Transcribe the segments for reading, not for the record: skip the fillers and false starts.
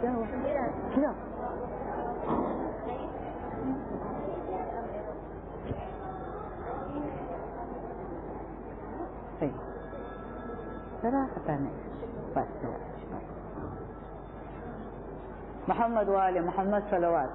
کیا ہوا؟ کیا ذرا پتا نہیں بس محمد وآل محمد صلوات.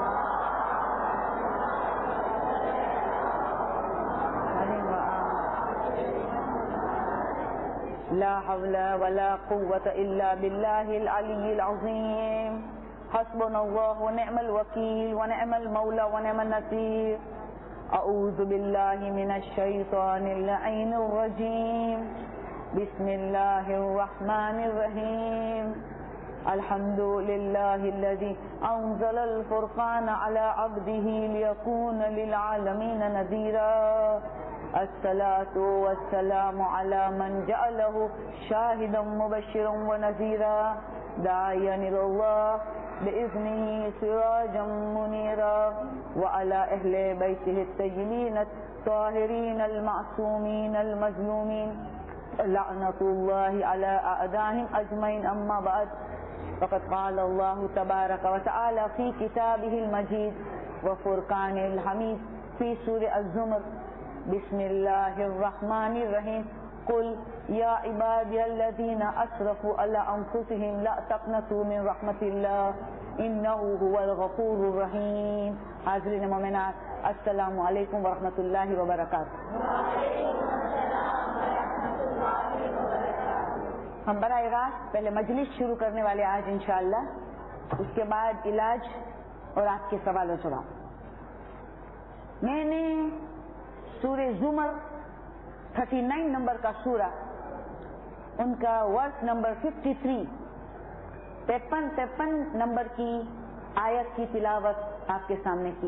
لا حول ولا قوة إلا بالله العلي العظيم. حسبنا الله ونعم الوكيل ونعم المولى ونعم النصير. أعوذ بالله من الشيطان اللعين الرجيم. بسم الله الرحمن الرحيم. الحمد لله الذي أنزل الفرقان على عبده ليكون للعالمين نذيرا. الصلاة والسلام على من جعله شاهدا مبشرا ونذيرا داعيا إلى الله بإذنه سراجا منيرا وعلى أهل بيته الطيبين الطاهرين المعصومين المظلومين لعنة الله على أعدائهم أجمعين. أما بعد فقد قال الله تبارك وتعالى في كتابه المجيد وفرقان الحميد في سورة الزمر. بسم الله الرحمن الرحيم. قل يا عبادي الذين أسرفوا على أنفسهم لا تقنطوا من رحمة الله إنه هو الغفور الرحيم. حاضرین مومنات، السلام علیکم ورحمۃ اللہ وبرکاتہ. ہم براہ راست پہلے مجلس شروع کرنے والے آج انشاءاللہ، اس کے بعد علاج اور آپ کے سوال و جواب. میں نے سورہ زمر 39 نمبر کا سورہ، ان کا ورس نمبر 53 53 نمبر کی آیت کی تلاوت آپ کے سامنے کی.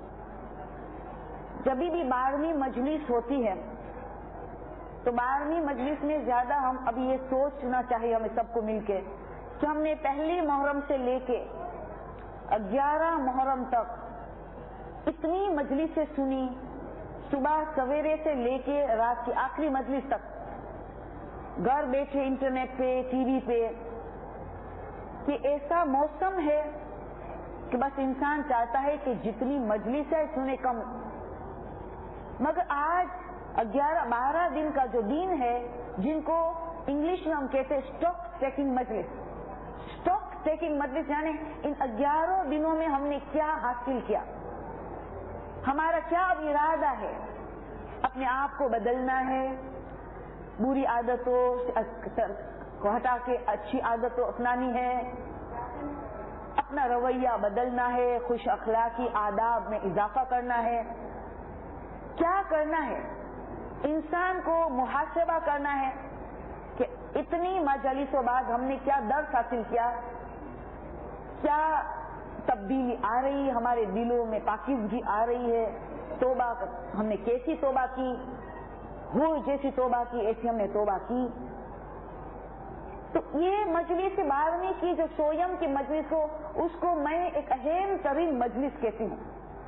جب بھی 12ویں مجلس ہوتی ہے تو 12ویں مجلس میں زیادہ ہم ابھی یہ سوچنا چاہیے ہمیں سب کو مل کے کہ ہم نے پہلی محرم سے لے کے 11 محرم تک اتنی مجلسیں سنی، صبح سویرے سے لے کے رات کی آخری مجلس تک، گھر بیٹھے انٹرنیٹ پہ ٹی وی پہ، کہ ایسا موسم ہے کہ بس انسان چاہتا ہے کہ جتنی مجلس ہے سنے کم. مگر آج 12 دن کا جو دن ہے، جن کو انگلش میں ہم کہتے ہیں اسٹاک ٹیکنگ مجلس. اسٹاک ٹیکنگ مجلس یعنی ان 11 دنوں میں ہم نے کیا حاصل کیا، ہمارا کیا اب ارادہ ہے. اپنے آپ کو بدلنا ہے، بری عادتوں کو ہٹا کے اچھی عادتوں اپنانی ہے، اپنا رویہ بدلنا ہے، خوش اخلاقی آداب میں اضافہ کرنا ہے. کیا کرنا ہے؟ انسان کو محاسبہ کرنا ہے کہ اتنی مجالسوں بعد ہم نے کیا درس حاصل کیا، کیا تبدیلی آ رہی ہے، ہمارے دلوں میں پاکیزگی آ رہی ہے، توبہ ہم نے کیسی توبہ کی، حور جیسی توبہ کی، ایسی ہم نے توبہ کی. تو یہ مجلس 12ویں کی جو سویم کی مجلس ہو، اس کو میں ایک اہم ترین مجلس کہتی ہوں.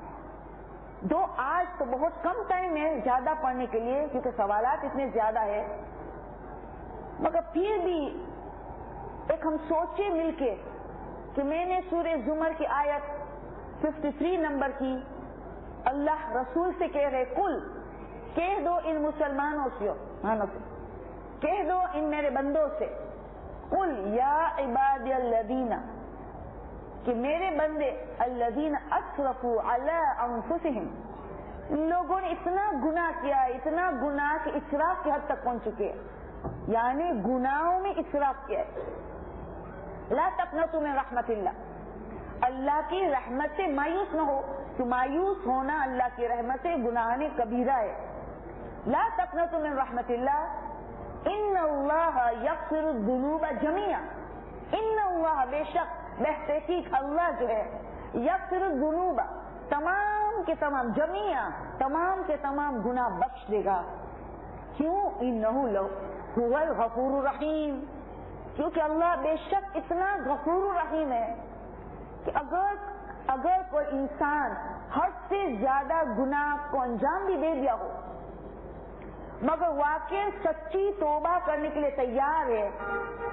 آج تو بہت کم ٹائم ہے زیادہ پڑھنے کے لیے کیونکہ سوالات اتنے زیادہ ہے، مگر پھر بھی ایک ہم سوچے مل کے کہ میں نے سورہ زمر کی آیت 53 نمبر کی اللہ رسول سے کہہ رہے، کل کہہ دو ان مسلمانوں سے، کہہ دو ان میرے بندوں سے، قل یا عبادی الذین، کہ میرے بندے الذین اسرفوا علی انفسہم، لوگوں نے اتنا گناہ کیا، اتنا گناہ کہ اسراف کی حد تک پہنچ چکے ہیں، یعنی گناہوں میں اسراف کیا ہے. لا تقنطوا من رحمت اللہ، اللہ کی رحمت سے مایوس نہ ہو، کہ مایوس ہونا اللہ کی رحمت سے گناہ کبیرہ ہے. لا تقنطوا من رحمت اللہ ان اللہ یغفر الذنوب جميعا، ان اللہ بے شک بہتحقیق اللہ جو ہے یغفر الذنوب تمام کے تمام، جميعا تمام کے تمام گناہ بخش دے گا. کیوں؟ انہ هو الغفور الرحیم، کیونکہ اللہ بے شک اتنا غفور الرحیم ہے کہ اگر کوئی انسان حد سے زیادہ گناہ کو انجام بھی دے دیا ہو مگر واقع سچی توبہ کرنے کے لیے تیار ہے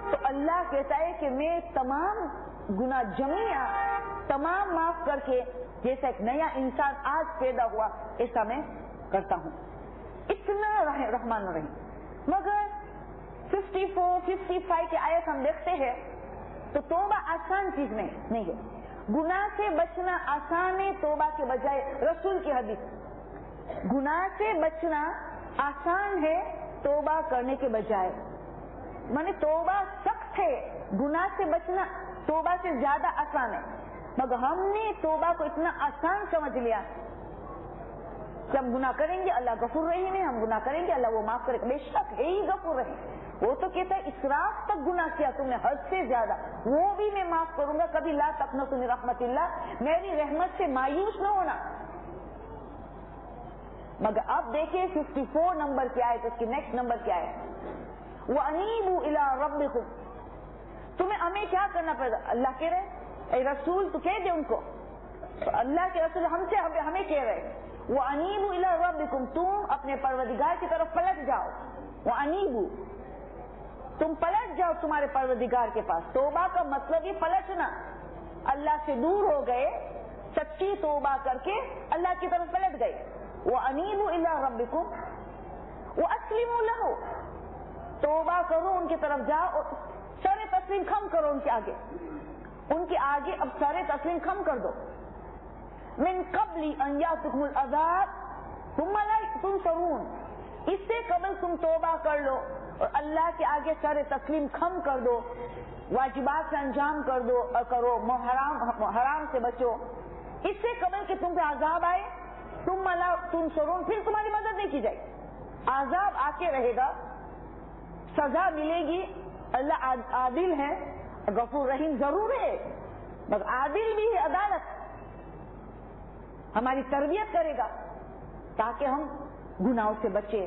تو اللہ کہتا ہے کہ میں تمام گناہ جمیع تمام معاف کر کے جیسا ایک نیا انسان آج پیدا ہوا ایسا میں کرتا ہوں. اتنا رحمان الرحیم. مگر 54 55 کی آیت ہم دیکھتے ہیں تو توبہ آسان چیز نہیں ہے. گناہ سے بچنا آسان ہے توبہ کے بجائے. رسول کی حدیث, گناہ سے بچنا آسان ہے توبہ کرنے کے بجائے. مانے توبہ سخت ہے, گناہ سے بچنا توبہ سے زیادہ آسان ہے. مگر ہم نے توبہ کو اتنا آسان سمجھ لیا کہ ہم گناہ کریں گے اللہ غفور رحیم ہے, ہم گناہ کریں گے اللہ وہ معاف کرے گا. بے شک ہے ہی غفور رحیم. وہ تو کہتا ہے اسراف تک گناہ کیا تم نے حد سے زیادہ, وہ بھی میں معاف کروں گا. کبھی لا تقنطوا من رحمت اللہ, میری رحمت سے مایوس نہ ہونا. مگر اب دیکھیں 54 نمبر کیا ہے, تو اس کی نیکسٹ نمبر کیا ہے, وَأَنِيبُوا إِلَىٰ رَبِّكُمْ. تمہیں ہمیں کیا کرنا پڑے گا؟ اللہ کہہ رہے اے رسول تو کہہ دے ان کو, تو اللہ کے رسول ہمیں کہہ رہے وَأَنِيبُوا إِلَىٰ رَبِّكُمْ, تم اپنے پروردگار کی طرف پلٹ جاؤ. وَأَنِيبُوا, تم پلٹ جاؤ تمہارے پروردگار کے پاس. توبہ کا مطلب ہی پلٹنا. اللہ سے دور ہو گئے, سچی توبہ کر کے اللہ کی طرف پلٹ گئے. وَأَنِيبُوا إِلَىٰ رَبِّكُمْ وَأَسْلِمُوا لَهُ, توبہ کرو ان کی طرف جاؤ اور سر تسلیم خم کرو ان کے آگے. ان کے آگے اب سر تسلیم خم کر دو. من قبل ان یاتکم العذاب ثم لا تنصرون, اس سے قبل تم توبہ کر لو اور اللہ کے آگے سر تسلیم خم کر دو, واجبات سے انجام کر دو اور کرو, حرام سے بچو. اس سے قبل کہ تم پہ عذاب آئے, ثم لا تنصرون, پھر تمہاری مدد نہیں کی جائے. عذاب آ کے رہے گا, سزا ملے گی. اللہ عادل ہے, غفور رحیم ضرور ہے, مگر عادل بھی ہے. عدالت ہماری تربیت کرے گا تاکہ ہم گناہوں سے بچے.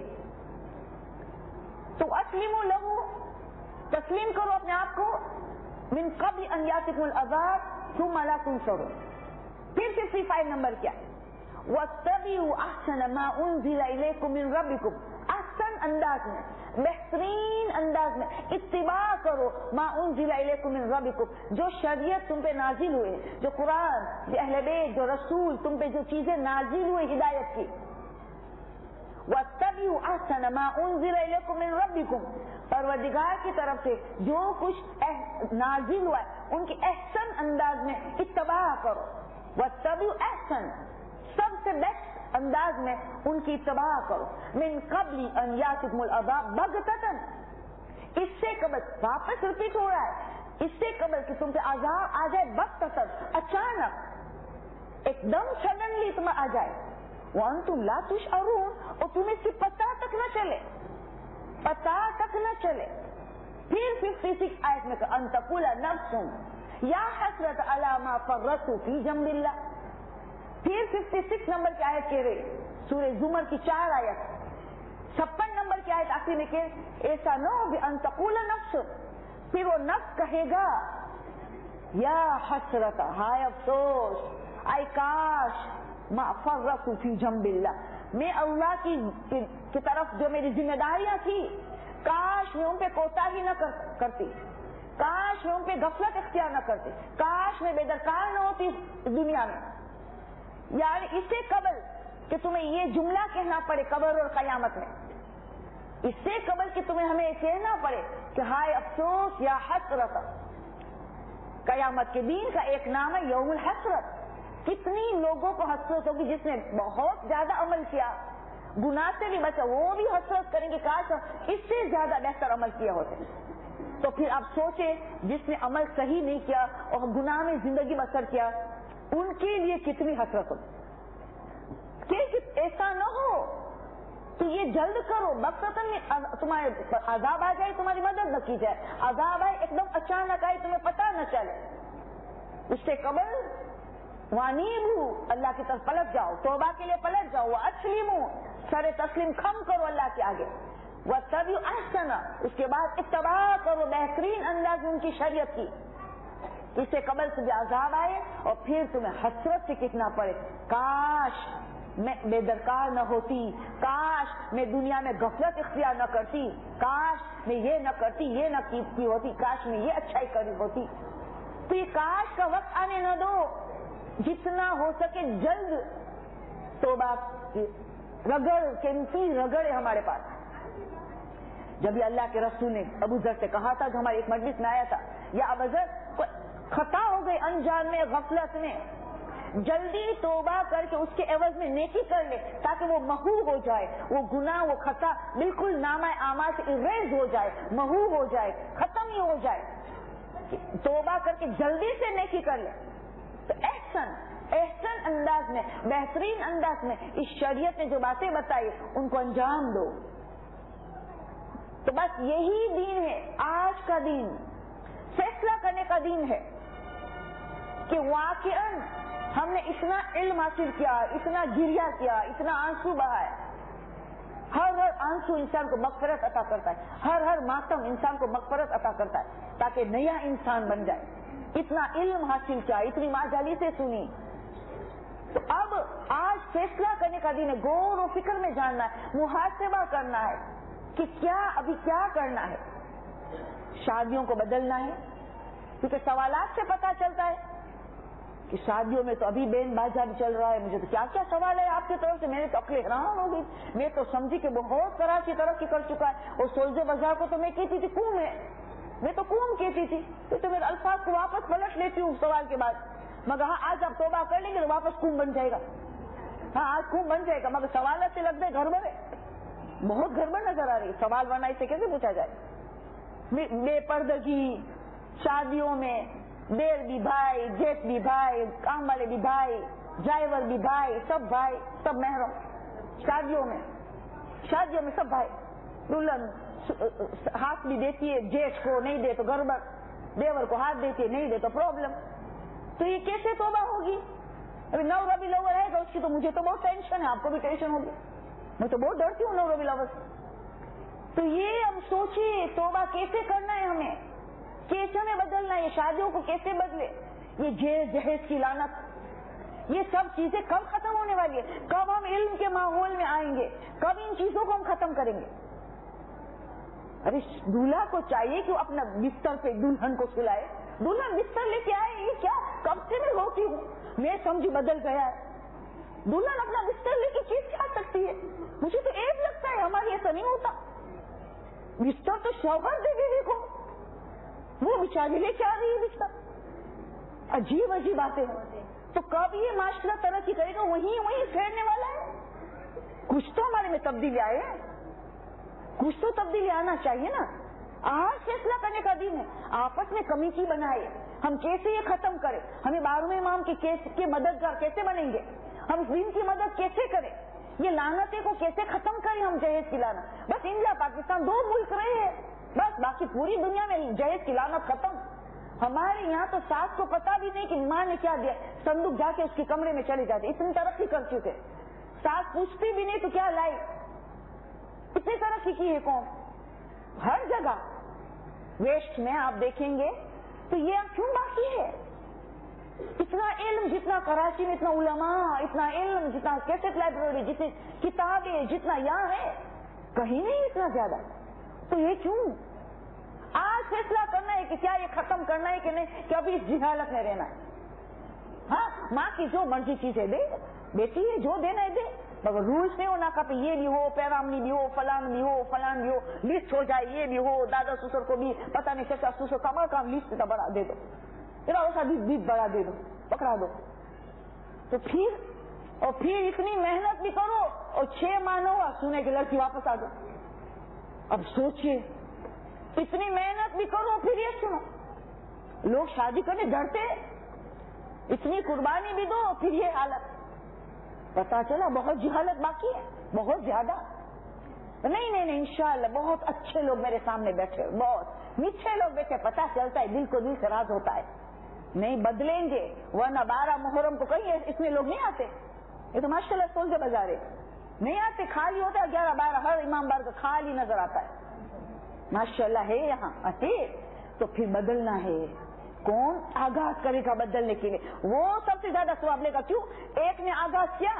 تو اسلموا لہو, تسلیم کرو اپنے آپ کو. من قبل ان یاتکم العذاب ثم لا تنصرون. پھر 55 نمبر کیا, واتبعوا احسن ما انزل الیکم من ربکم, احسن انداز میں, بہترین انداز میں اتباع کرو ما انزل الیکم من ربکم, جو شریعت تم پہ نازل ہوئے, جو قرآن, جو اہل بیت, جو رسول تم پہ جو چیزیں نازل ہوئے ہدایت کی. واتبعوا احسن ما انزل الیکم من ربکم, پروردگار کی طرف سے جو کچھ نازل ہوا ہے ان کی احسن انداز میں اتباع کرو. واتبعوا احسن, سب سے بیسٹ انداز میں ان کی اتباع کرو. من قبل ان یاتکم العذاب بغتۃ, اس سے قبل, واپس ریپیٹ ہو رہا ہے, اس سے قبل کہ تم پہ عذاب آ جائے بغتۃ, اچانک, ایک دم سڈنلی تم آ جائے. وانتم لا تشعرون, اور تمہیں سے پتہ تک نہ چلے, پتہ تک نہ چلے. پھر 56 آیت میں ان تقول نفس یا حسرت علی ما فرطت فی جنب اللہ. پھر 56 نمبر کی آیت کہہ رہے, سورہ زمر کی 4 آیت. 56 نمبر کی آیت آخری میں کہ ایسا نہ ہو ان تقول نفس, پھر وہ نفس کہے گا یا حسرت, ہائے افسوس, اے کاش, ما فرطت فی جنب اللہ, میں اللہ کی طرف جو میری ذمہ داریاں تھی کاش میں ان پہ کوتاہی نہ کرتی, کاش میں ان پہ غفلت اختیار نہ کرتی, کاش میں بے درکار نہ ہوتی دنیا میں. یعنی اس سے قبل کہ تمہیں یہ جملہ کہنا پڑے قبر اور قیامت میں, اس سے قبل کہ تمہیں ہمیں کہنا پڑے کہ ہائے افسوس یا حسرت. قیامت کے دن کا ایک نام ہے یوم الحسرت. کتنی لوگوں کو حسرت ہوگی جس نے بہت زیادہ عمل کیا, گناہ سے بھی بچا, وہ بھی حسرت کریں گے کاش اس سے زیادہ بہتر عمل کیا ہوتے. تو پھر آپ سوچیں جس نے عمل صحیح نہیں کیا اور گناہ میں زندگی بسر کیا, ان کے لیے کتنی حسرت ہو. کہ ایسا نہ ہو تو یہ جلد کرو, بغتۃ تمہارے عذاب آ جائے, تمہاری مدد نہ کی جائے, عذاب آئے ایک دم اچانک آئے, تمہیں پتہ نہ چلے. اس سے قبل وانیبو, اللہ کی طرف پلٹ جاؤ, توبہ کے لیے پلٹ جاؤ. واسلموا, سر تسلیم خم کرو اللہ کے آگے. واتبعوا احسن, اس کے بعد اتباع کرو بہترین انداز ان کی شریعت کی. اس سے قبل سے بھی عذاب آئے اور پھر تمہیں حسرت سے کتنا پڑے, کاش میں بے درکار نہ ہوتی، کاش میں دنیا میں غفلت اختیار نہ کرتی، کاش میں یہ نہ کرتی، یہ نہ کی ہوتی، کاش میں یہ اچھائی کری ہوتی. تو یہ کاش کا وقت آنے نہ دو. جتنا ہو سکے جلد توبہ رگڑے ہمارے پاس. جب یہ اللہ کے رسول نے ابو ذر سے کہا تھا، جو ہماری ایک مجلس میں آیا تھا، یا ابو ذر خطا ہو گئی انجان میں، غفلت میں، جلدی توبہ کر کے اس کے عوض میں نیکی کر لے تاکہ وہ محو ہو جائے، وہ گناہ وہ خطا بالکل نامہ اعمال سے اریز ہو جائے، محو ہو جائے، ختم ہی ہو جائے. توبہ کر کے جلدی سے نیکی کر لے. تو احسن انداز میں، بہترین انداز میں اس شریعت نے جو باتیں بتائی ان کو انجام دو. تو بس یہی دین ہے. آج کا دین فیصلہ کرنے کا دین ہے کہ واقعاً ہم نے اتنا علم حاصل کیا، اتنا گریہ کیا، اتنا آنسو بہائے. ہر آنسو انسان کو مغفرت عطا کرتا ہے، ہر ماتم انسان کو مغفرت عطا کرتا ہے تاکہ نیا انسان بن جائے. اتنا علم حاصل کیا، اتنی ماجالی سے سنی. تو اب آج فیصلہ کرنے کا دن ہے. غور و فکر میں جاننا ہے، محاسبہ کرنا ہے کہ ابھی کیا کرنا ہے. شادیوں کو بدلنا ہے، کیونکہ سوالات سے پتا چلتا ہے کہ شادیوں میں تو ابھی بین باجا بھی چل رہا ہے. مجھے تو کیا کیا سوال ہے آپ کی طرف سے، میرے تو عقل حیران ہو گئی. میں تو سمجھی کہ بہت طرح کی ترقی کر چکا ہے. اور سولجے بازار کو تو میں کہتی تھی کوم ہے، میں تو کوم کہتی تھی. تو میرے الفاظ کو واپس پلٹ لیتی ہوں سوال کے بعد. مگر ہاں آج آپ توبہ کر لیں گے تو واپس کوم بن جائے گا. ہاں آج کوم بن جائے گا، مگر سوالات سے لگتا ہے گڑبڑ ہے، بہت گڑبڑ نظر آ رہی. سوال ورنہ اسے کیسے پوچھا جائے. بے پردگی شادیوں میں، دیر بھی بھائی، جیٹ بھی بھائی، کام والے بھی بھائی، ڈرائیور بھی بھائی، سب محرم. شادیوں میں سب بھائی. دلہن ہاتھ بھی دیتی ہے جیٹ کو، نہیں دے تو گڑبڑ. دیور کو ہاتھ دیتی ہے، نہیں دے تو پرابلم. تو یہ کیسے توبہ ہوگی؟ ابھی 9 ربیع الاول ہے گا اس کی، تو مجھے تو بہت ٹینشن ہے، آپ کو بھی ٹینشن ہوگی. میں تو بہت ڈرتی ہوں 9 ربیع الاول سے. تو یہ ہم سوچیں توبہ کیسے کرنا ہے، ہمیں کیسے ہمیں بدلنا ہے، یہ شادیوں کو کیسے بدلے. یہ جہیز کی لعنت، یہ سب چیزیں کب ختم ہونے والی ہے؟ کب ہم علم کے ماحول میں آئیں گے؟ کب ان چیزوں کو ہم ختم کریں گے؟ ارے دولہا کو چاہیے کہ وہ اپنا بستر پہ دلہن کو سلائے. دلہن بستر لے کے آئے، یہ کیا؟ کب سے میں روتی ہوں، میں سمجھی بدل گیا ہے. دلہن اپنا بستر لے کے کیسے آ سکتی ہے؟ مجھے تو عیب لگتا ہے، ہمارے ایسا نہیں ہوتا. بستر تو شوہر دے بیوی کو، وہ بیچاری لے کے آ رہی ہے بستر. عجیب باتیں ہیں. تو کب یہ معاشرہ ترقی کرے گا؟ وہیں پھیرنے والا ہے. کچھ تو ہمارے میں تبدیلی آئے، کچھ تو تبدیلی آنا چاہیے نا. آج فیصلہ کرنے کا دن ہے. آپس میں کمیٹی بنائے، ہم کیسے یہ ختم کریں. ہمیں 12ویں امام کے مددگار کیسے بنیں گے؟ ہم اس دین کی مدد کیسے کریں؟ یہ لعنتیں کو کیسے ختم کریں ہم؟ جہیز کی لعنت بس انڈیا پاکستان 2 ملک رہے ہیں بس، باقی پوری دنیا میں جہیز کی لعنت ختم. ہمارے یہاں تو ساس کو پتا بھی نہیں کہ ماں نے کیا دیا، صندوق جا کے اس کے کمرے میں چلے جاتے. اتنی ترقی کر چکے، ساس پوچھتی بھی نہیں تو کیا لائی. اتنی ترقی کی ہے قوم. ہر جگہ ویسٹ میں آپ دیکھیں گے تو یہ کیوں باقی ہے؟ اتنا علم جتنا کراچی میں، اتنا علماء، اتنا علم جتنا کیسٹ لائبریری، جتنی کتابیں جتنا یہاں ہے، کہیں نہیں اتنا زیادہ. تو یہ کیوں؟ آج فیصلہ کرنا ہے کہ کیا یہ ختم کرنا ہے کہ نہیں، کہ ابھی اس جہالت میں رہنا ہے. ہاں ماں کی جو مرضی چیزیں دے، بیٹی ہے جو دینا ہے دے، مگر رولس نہیں ہونا کہ یہ بھی ہو، پیرامنی بھی ہو، فلان بھی ہو، لسٹ ہو جائے، یہ بھی ہو، دادا سسر کو بھی پتہ نہیں چچا سسر کام لسٹ کا بڑا دے دو، ایسا بھی بڑا دے دو، پکڑا دو. تو پھر اتنی محنت بھی کرو اور 6 ماہ نہ ہوا سنے کہ لڑکی واپس آ جائے. اب سوچئے، اتنی محنت بھی کرو پھر یہ سنو. لوگ شادی کرنے ڈرتے، اتنی قربانی بھی دو پھر یہ حالت. پتا چلا بہت جہالت باقی ہے، بہت زیادہ. نہیں انشاءاللہ بہت اچھے لوگ میرے سامنے بیٹھے، بہت میٹھے لوگ بیٹھے. پتا چلتا ہے دل کو دل سے راز ہوتا ہے. نہیں بدلیں گے ورنہ 12 محرم کو کہیں اس میں لوگ نہیں آتے. یہ تو ماشاءاللہ سول سے بازارے نہیں آتے، خالی ہوتا ہے. 11-12 ہر امام بار کا خالی نظر آتا ہے. ماشاءاللہ ہے یہاں آتے. تو پھر بدلنا ہے. کون آغاز کرے گا بدلنے کے لیے؟ وہ سب سے زیادہ ثواب لے گا. کیوں؟ ایک نے آغاز کیا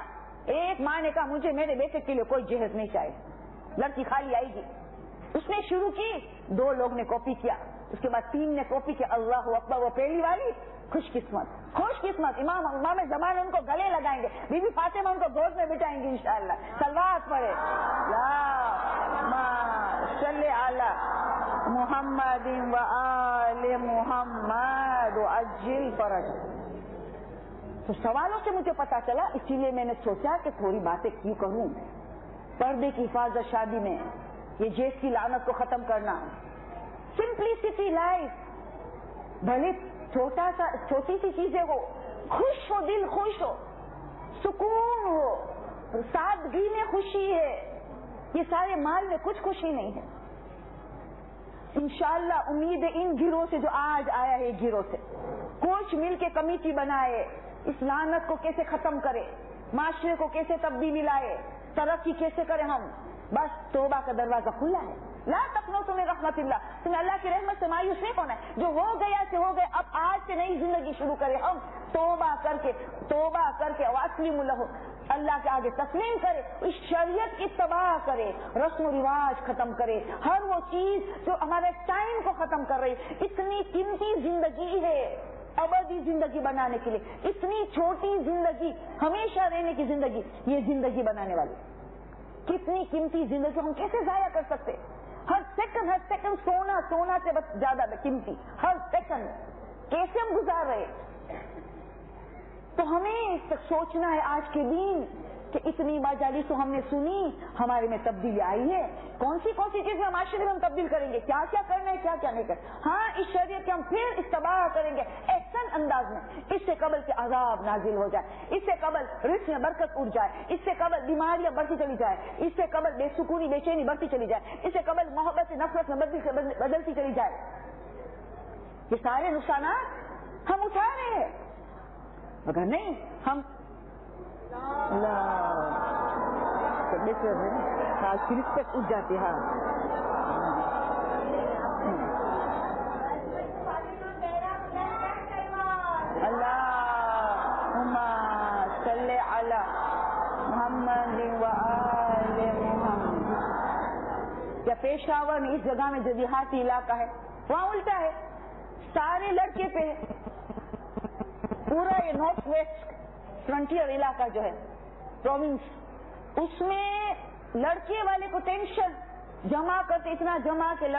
ایک ماں نے کہا مجھے میرے بیٹے کے لیے کوئی جہیز نہیں چاہیے, لڑکی خالی آئے گی. اس نے شروع کی, 2 لوگ نے کاپی کیا, اس کے بعد 3 نے کاپی کیا. اللہ اکبر, وہ پہلی والی خوش قسمت امام زمان ان کو گلے لگائیں گے, بی بی فاطمہ ان کو گود میں بٹھائیں گے انشاءاللہ. صلوات پڑھے اللہم صلی علی محمد و آل محمد عجل فرج. تو سوالوں سے مجھے پتا چلا, اسی لیے میں نے سوچا کہ تھوڑی باتیں کیوں کروں. پردے کی حفاظت شادی میں, یہ جیس کی لعنت کو ختم کرنا, سمپلیسٹی لائف, بھلے چھوٹی سی چیزیں ہو, خوش ہو, دل خوش ہو, سکون ہو, سادگی میں خوشی ہے. یہ سارے مال میں کچھ خوشی نہیں ہے. انشاءاللہ امید ہے ان گروہ سے جو آج آیا ہے, گروہ سے کچھ مل کے کمیٹی بنائے, اس لعنت کو کیسے ختم کرے, معاشرے کو کیسے تبدیلی لائے, ترقی کیسے کرے ہم. بس توبہ کا دروازہ کھلا ہے. لا تقنطوا من رحمت اللہ, تمہیں اللہ کی رحمت سے مایوس نہیں ہونا ہے. جو ہو گیا سے ہو گئے, اب آج سے نئی زندگی شروع کرے ہم. توبہ کر کے واسلموا لہ, اللہ کے آگے تسلیم کرے, اس شریعت کی تباہ کرے, رسم و رواج ختم کرے, ہر وہ چیز جو ہمارے ٹائم کو ختم کر رہی. اتنی قیمتی زندگی ہے ابدی زندگی بنانے کے لیے, اتنی چھوٹی زندگی, ہمیشہ رہنے کی زندگی, یہ زندگی بنانے والی کتنی قیمتی زندگی ہم کیسے ضائع کر سکتے. ہر سیکنڈ سونا سے بس زیادہ قیمتی, ہر سیکنڈ کیسے ہم گزار رہے. تو ہمیں سوچنا ہے آج کے دن کہ اتنی مجالس ہم نے سنی, ہمارے میں تبدیلی آئی ہے. کون سی چیزیں معاشرے میں ہم تبدیل کریں گے, کیا کرنا ہے, کیا نہیں کرنا. ہاں, اس شریعت کے ہم پھر استباہ کریں گے احسن انداز میں. اس سے قبل کہ عذاب نازل ہو جائے, اس سے قبل رزق میں برکت اٹھ جائے, اس سے قبل بیماریاں بڑھتی چلی جائے, اس سے قبل بے سکونی بے چینی بڑھتی چلی جائے, اس سے قبل محبت سے نفرت میں بدلتی چلی جائے. یہ سارے نقصانات ہم اٹھا رہے ہیں. اگر نہیں ہم رسپیکٹ اٹھ جاتی ہے. اللہم صلی علی محمد و آل محمد. یا پیشاور میں اس جگہ میں جو دیہاتی علاقہ ہے وہاں الٹا ہے, سارے لڑکے پہ ہے. پورا یہ نارتھ ویسٹ فرنٹیئر علاقہ جو ہے پروونس, اس میں لڑکے والے کو ٹینشن جمع کرتے, اتنا جمع کہ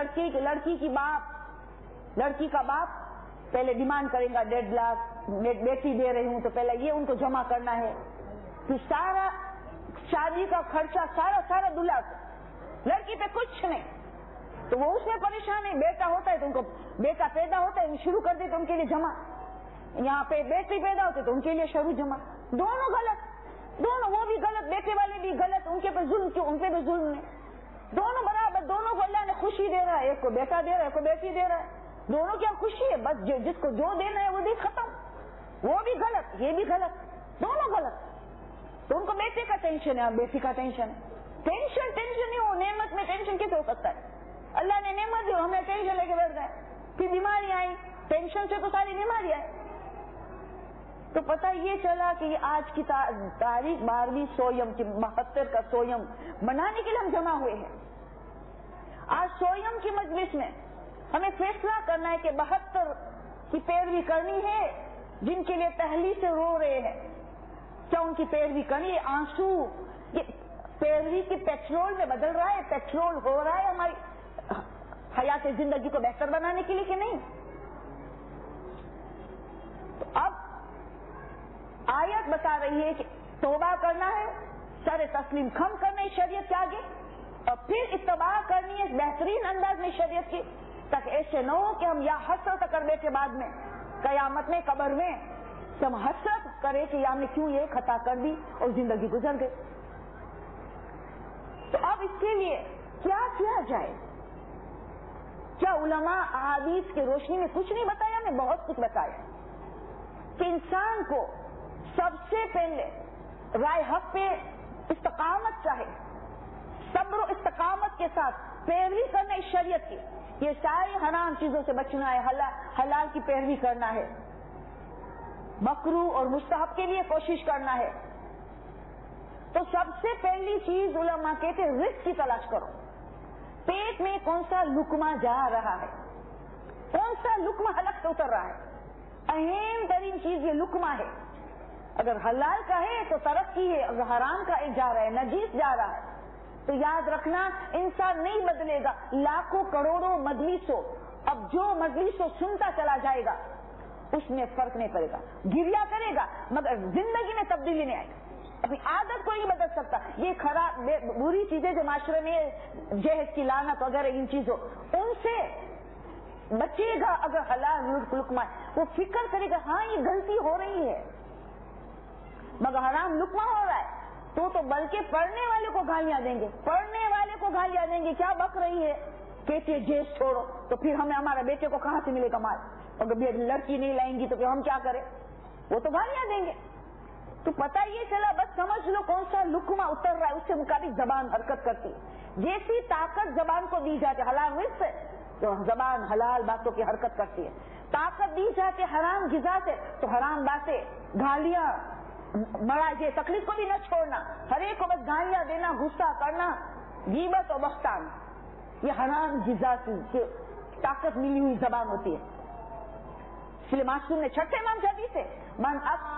لڑکی کا باپ پہلے ڈیمانڈ کرے گا 1.5 لاکھ, بیٹی دے رہی ہوں تو پہلے یہ ان کو جمع کرنا ہے. پھر سارا شادی کا خرچہ سارا دلہا کو, لڑکی پہ کچھ نہیں. تو وہ اس میں پریشان ہے. بیٹا ہوتا ہے تو ان کو, بیٹا پیدا ہوتا ہے شروع کر دیتے ان کے لیے جمع, یہاں پہ بیٹی پیدا ہوتی تو ان کے لیے شروع جمع. دونوں غلط, دونوں, وہ بھی غلط, بیٹے والے بھی غلط, ان کے پہ ظلم کیوں, ان پہ بھی ظلم ہے. دونوں برابر, دونوں کو اللہ نے خوشی دے رہا ہے, ایک کو بیٹا دے رہا ہے, ایک کو بیٹی دے رہا ہے. دونوں کی خوشی ہے, بس جس کو جو دینا ہے وہ بھی ختم. وہ بھی غلط, یہ بھی غلط, دونوں غلط. تو ان کو بیٹے کا ٹینشن ہے, بیٹی کا ٹینشن ہے. ٹینشن نہیں ہو, نعمت میں ٹینشن کیسے ہو سکتا ہے. اللہ نے نعمت دی, ہمیں ٹینشن لے کے بیٹھ گئے. پھر بیماری آئی, ٹینشن سے تو ساری بیماری آئی. تو پتہ یہ چلا کہ یہ آج کی تاریخ 12ویں سویم کی 72 کا سویم منانے کے لیے ہم جمع ہوئے ہیں. آج سویم کی مجلس میں ہمیں فیصلہ کرنا ہے کہ 72 کی پیروی کرنی ہے جن کے لیے پہلی سے رو رہے ہیں. کیا ان کی پیروی کرنی ہے؟ آنسو یہ پیروی کی پیٹرول میں بدل رہا ہے, پیٹرول ہو رہا ہے ہماری حیات زندگی کو بہتر بنانے کے لیے کہ نہیں. تو اب آیت بتا رہی ہے کہ توبہ کرنا ہے, سر تسلیم خم کرنا ہے شریعت کے آگے, اور پھر اتباع کرنی ہے بہترین انداز میں شریعت کی, تاکہ ایسے نہ ہو کہ ہم یا حسرت کر بیٹھے بعد میں قیامت میں قبر میں ہم حسرت کرے کہ ہم نے کیوں یہ خطا کر دی اور زندگی گزر گئی. تو اب اس کے لیے کیا کیا جائے؟ کیا علماء احادیث کی روشنی میں کچھ نہیں بتایا؟ ہمیں بہت کچھ بتایا کہ انسان کو سب سے پہلے رائے حق پہ استقامت چاہے, صبر و استقامت کے ساتھ پیروی کرنا ہے شریعت کی. یہ ساری حرام چیزوں سے بچنا ہے, حلال کی پیروی کرنا ہے, مکروہ اور مستحب کے لیے کوشش کرنا ہے, تو سب سے پہلی چیز علماء کہتے ہیں رزق کی تلاش کرو. پیٹ میں کون سا لقمہ جا رہا ہے, کون سا لقمہ حلق سے اتر رہا ہے. اہم ترین چیز یہ لقمہ ہے. اگر حلال کا ہے تو ترقی ہے, اگر حرام کا ایک جا رہا ہے, نجیس جا رہا ہے, تو یاد رکھنا انسان نہیں بدلے گا. لاکھوں کروڑوں مجلسوں, اب جو مجلسوں سنتا چلا جائے گا اس میں فرق نہیں پڑے گا, گریا کرے گا مگر زندگی میں تبدیلی نہیں آئے گا. اپنی عادت کو نہیں بدل سکتا. یہ خراب بری چیزیں جو معاشرے میں جہیز کی لعنت وغیرہ ان چیزوں, ان سے بچے گا. اگر حلال لقمہ وہ فکر کرے گا ہاں یہ غلطی ہو رہی ہے مگر حرام لقمہ ہو رہا ہے, تو بلکہ پڑھنے والے کو گالیاں دیں گے, پڑھنے والے کو گالیاں دیں گے. کیا بک رہی ہے, کہتی ہے جیز چھوڑو, تو پھر ہمیں ہمارا بیٹے کو کہاں سے ملے گا مال, اگر لڑکی نہیں لائیں گی تو پھر ہم کیا کریں, وہ تو گالیاں دیں گے. تو پتہ یہ چلا, بس سمجھ لو کون سا لقمہ اتر رہا ہے, اس سے مطابق زبان حرکت کرتی ہے. جیسی طاقت زبان کو دی جاتی ہے حلال رزق سے تو زبان حلال باتوں کی حرکت کرتی ہے. طاقت دی جاتی حرام غذا سے تو حرام باتیں, گالیاں, مراجے, تکلیف کو بھی نہ چھوڑنا, ہر ایک کو بس گالیاں دینا, غصہ کرنا, غیبت و بہتان, یہ حرام غذا کی طاقت ملی ہوئی زبان ہوتی ہے. اس لیے معصوم نے چھٹے امام سے حدیث ہے, من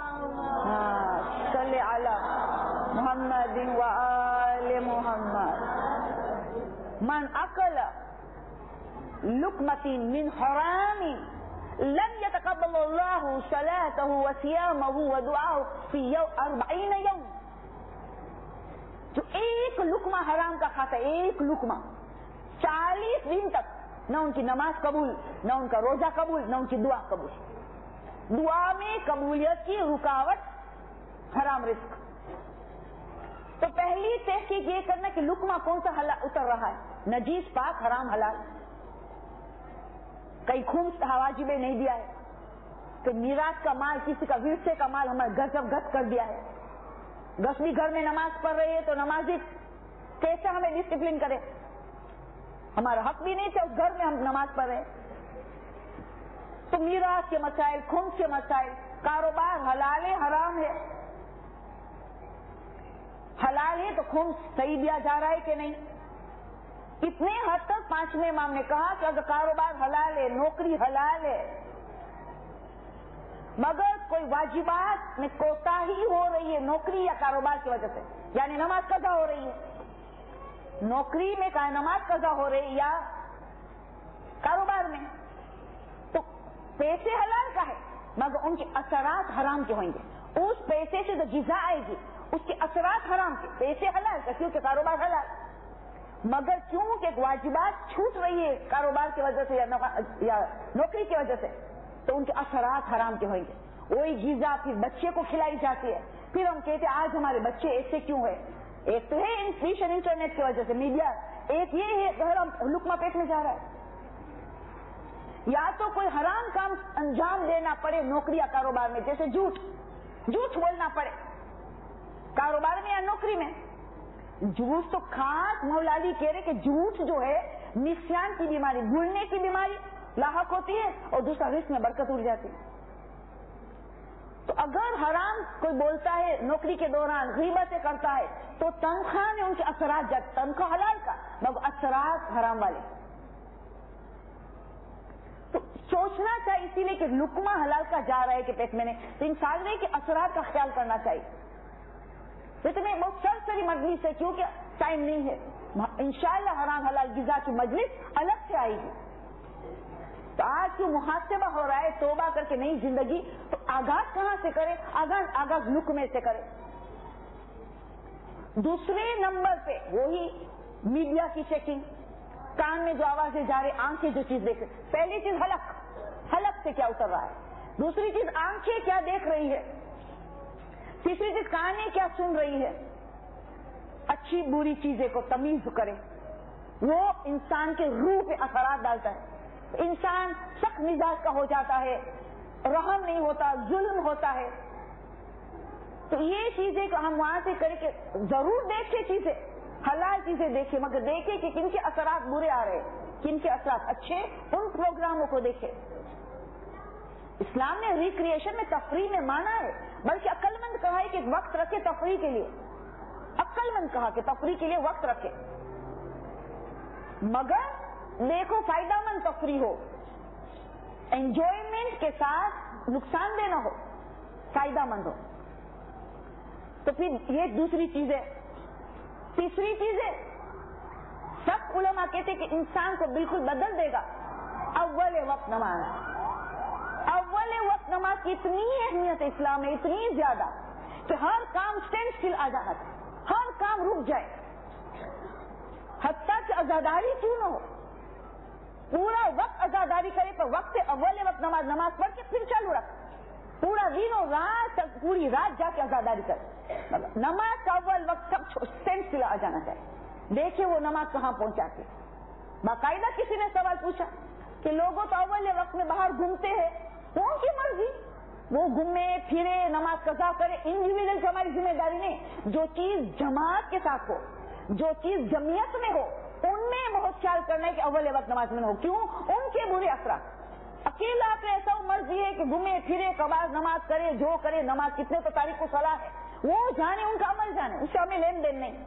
صلی علی محمد و آل محمد, من اکل لقمۃ من حرام لم يتقبل الله صلاته وصيامه ودعاءه في 40 يوم. جو ایک لقمہ حرام کا کھاتا ہے, ایک لقمہ, 40 دن تک نہ ان کی نماز قبول, نہ ان کا روزہ قبول, نہ ان کی دعا قبول. دعا میں قبولیت کی رکاوٹ حرام رزق. تو پہلی تحقیق یہ کرنا کہ لقمہ کون سا اتر رہا ہے, نجیس پاک حرام حلال. کئی خون حواجب نہیں دیا ہے, کہ میراث کا مال, کسی کا ورثے کا مال ہمارے گھر گھٹ کر دیا ہے. گھسنی گھر میں نماز پڑھ رہی ہے تو نمازی کیسے ہمیں ڈسپلن کرے, ہمارا حق بھی نہیں تھا اس گھر میں ہم نماز پڑھ رہے. تو میراث کے مسائل, خون کے مسائل, کاروبار حلال ہے حرام ہے. حلال ہے تو خون صحیح دیا جا رہا ہے کہ نہیں. اتنے حد تک پانچویں امام نے کہا کہ اگر کاروبار حلال ہے, نوکری حلال ہے, مگر کوئی واجبات میں کوتاہی ہو رہی ہے نوکری یا کاروبار کی وجہ سے, یعنی نماز قضا ہو رہی ہے, نوکری میں نماز قضا ہو رہی ہے یا کاروبار میں, تو پیسے حلال کا ہے مگر ان کے اثرات حرام کے ہوئیں گے. اس پیسے سے جو غذا آئے گی اس کے اثرات حرام کے, پیسے حلال کا کیونکہ کاروبار حلال, مگر کیونکہ واجبات چھوٹ رہی ہے کاروبار کی وجہ سے یا نوکری کی وجہ سے, تو ان کے اثرات حرام کے ہوئیں گے. وہی غذا پھر بچے کو کھلائی جاتی ہے, پھر ہم کہتے ہیں آج ہمارے بچے ایسے کیوں ہے. ایک تو ہے انفلیشن انٹرنیٹ کی وجہ سے, میڈیا, ایک یہ ہے کہ لقمہ پیٹ میں جا رہا ہے. یا تو کوئی حرام کام انجام دینا پڑے نوکری یا کاروبار میں, جیسے جھوٹ بولنا پڑے کاروبار میں یا نوکری میں. جھوٹ تو خاص مولا علی کہہ رہے کہ جھوٹ جو ہے نسیان کی بیماری, بھولنے کی بیماری لاحق ہوتی ہے, اور دوسرا رزق میں برکت اڑ جاتی ہے. تو اگر حرام کوئی بولتا ہے نوکری کے دوران, غیبتیں کرتا ہے, تو تنخواہ میں ان کے اثرات جاتے, تنخواہ حلال کا مگر اثرات حرام والے. تو سوچنا چاہیے اسی لیے کہ لقمہ حلال کا جا رہا ہے کہ پیٹ میں نہیں, تو انسان کے اثرات کا خیال کرنا چاہیے. اتنے بہت سرسری مجلس ہے کیونکہ ٹائم نہیں ہے, انشاءاللہ حرام حلال غذا کی مجلس الگ سے آئے گی. تو آج جو محاسبہ ہو رہا ہے توبہ کر کے نئی زندگی, تو آغاز کہاں سے کرے, آغاز لقمے سے کرے. دوسرے نمبر پہ وہی میڈیا کی چیکنگ, کان میں جو آوازیں جا رہی, آنکھیں جو چیز دیکھ رہی. پہلی چیز حلق سے کیا اتر رہا ہے, دوسری چیز آنکھیں کیا دیکھ رہی ہے, تیسری چیز کانیں کیا سن رہی ہے. اچھی بری چیزیں کو تمیز کرے, وہ انسان کے روح پہ اثرات ڈالتا ہے. انسان سخت مزاج کا ہو جاتا ہے, رحم نہیں ہوتا, ظلم ہوتا ہے. تو یہ چیزیں کو ہم وہاں سے کریں کہ ضرور دیکھیں چیزیں, حلال چیزیں دیکھیں, مگر دیکھیں کہ کن کے اثرات برے آ رہے, کن کے اثرات اچھے, ان پروگراموں کو دیکھیں. اسلام نے ریکریشن میں تفریح میں مانا ہے, بلکہ عقل مند کہا ہے کہ وقت رکھے تفریح کے لیے. عقل مند کہا کہ تفریح کے لیے وقت رکھے، مگر دیکھو فائدہ مند تفریح ہو، انجوائمنٹ کے ساتھ نقصان دہ نہ ہو، فائدہ مند ہو۔ تو پھر یہ دوسری چیز ہے۔ تیسری چیز ہے، سب علماء کہتے کہ انسان کو بالکل بدل دے گا اول وقت نماز۔ اول وقت نماز کی اتنی اہمیت ہے اسلام میں، اتنی زیادہ کہ ہر کام اسٹینڈ اسٹل آ جانا تھا، ہر کام رک جائے، حتیٰ کہ عزاداری کیوں نہ ہو، پورا وقت عزاداری کرے پر وقت اول وقت نماز پڑھ کے پھر چالو رکھ، پورا دن اور رات تک پوری رات جا کے عزاداری کرے، نماز کا اول وقت سب اسٹینڈ اسٹل آ جانا چاہیے۔ دیکھیں وہ نماز کہاں پہنچاتے۔ باقاعدہ کسی نے سوال پوچھا کہ لوگوں تو اول وقت میں باہر گھومتے ہیں، وہ ان کی مرضی، وہ گھومے پھرے نماز قضا کرے، انڈیویجل کی ہماری ذمہ داری نہیں۔ جو چیز جماعت کے ساتھ ہو، جو چیز جمعیت میں ہو، ان میں بہت خیال کرنا ہے کہ اول وقت نماز میں نہ ہو۔ کیوں؟ ان کے برے اثرات۔ اکیلا آپ ایسا مرضی ہے کہ گھومے پھرے کباز نماز کرے، جو کرے، نماز کتنے تو تاریخ کو صلاح ہے، وہ جانے، ان کا عمل جانے، اس سے ہمیں لین دین نہیں۔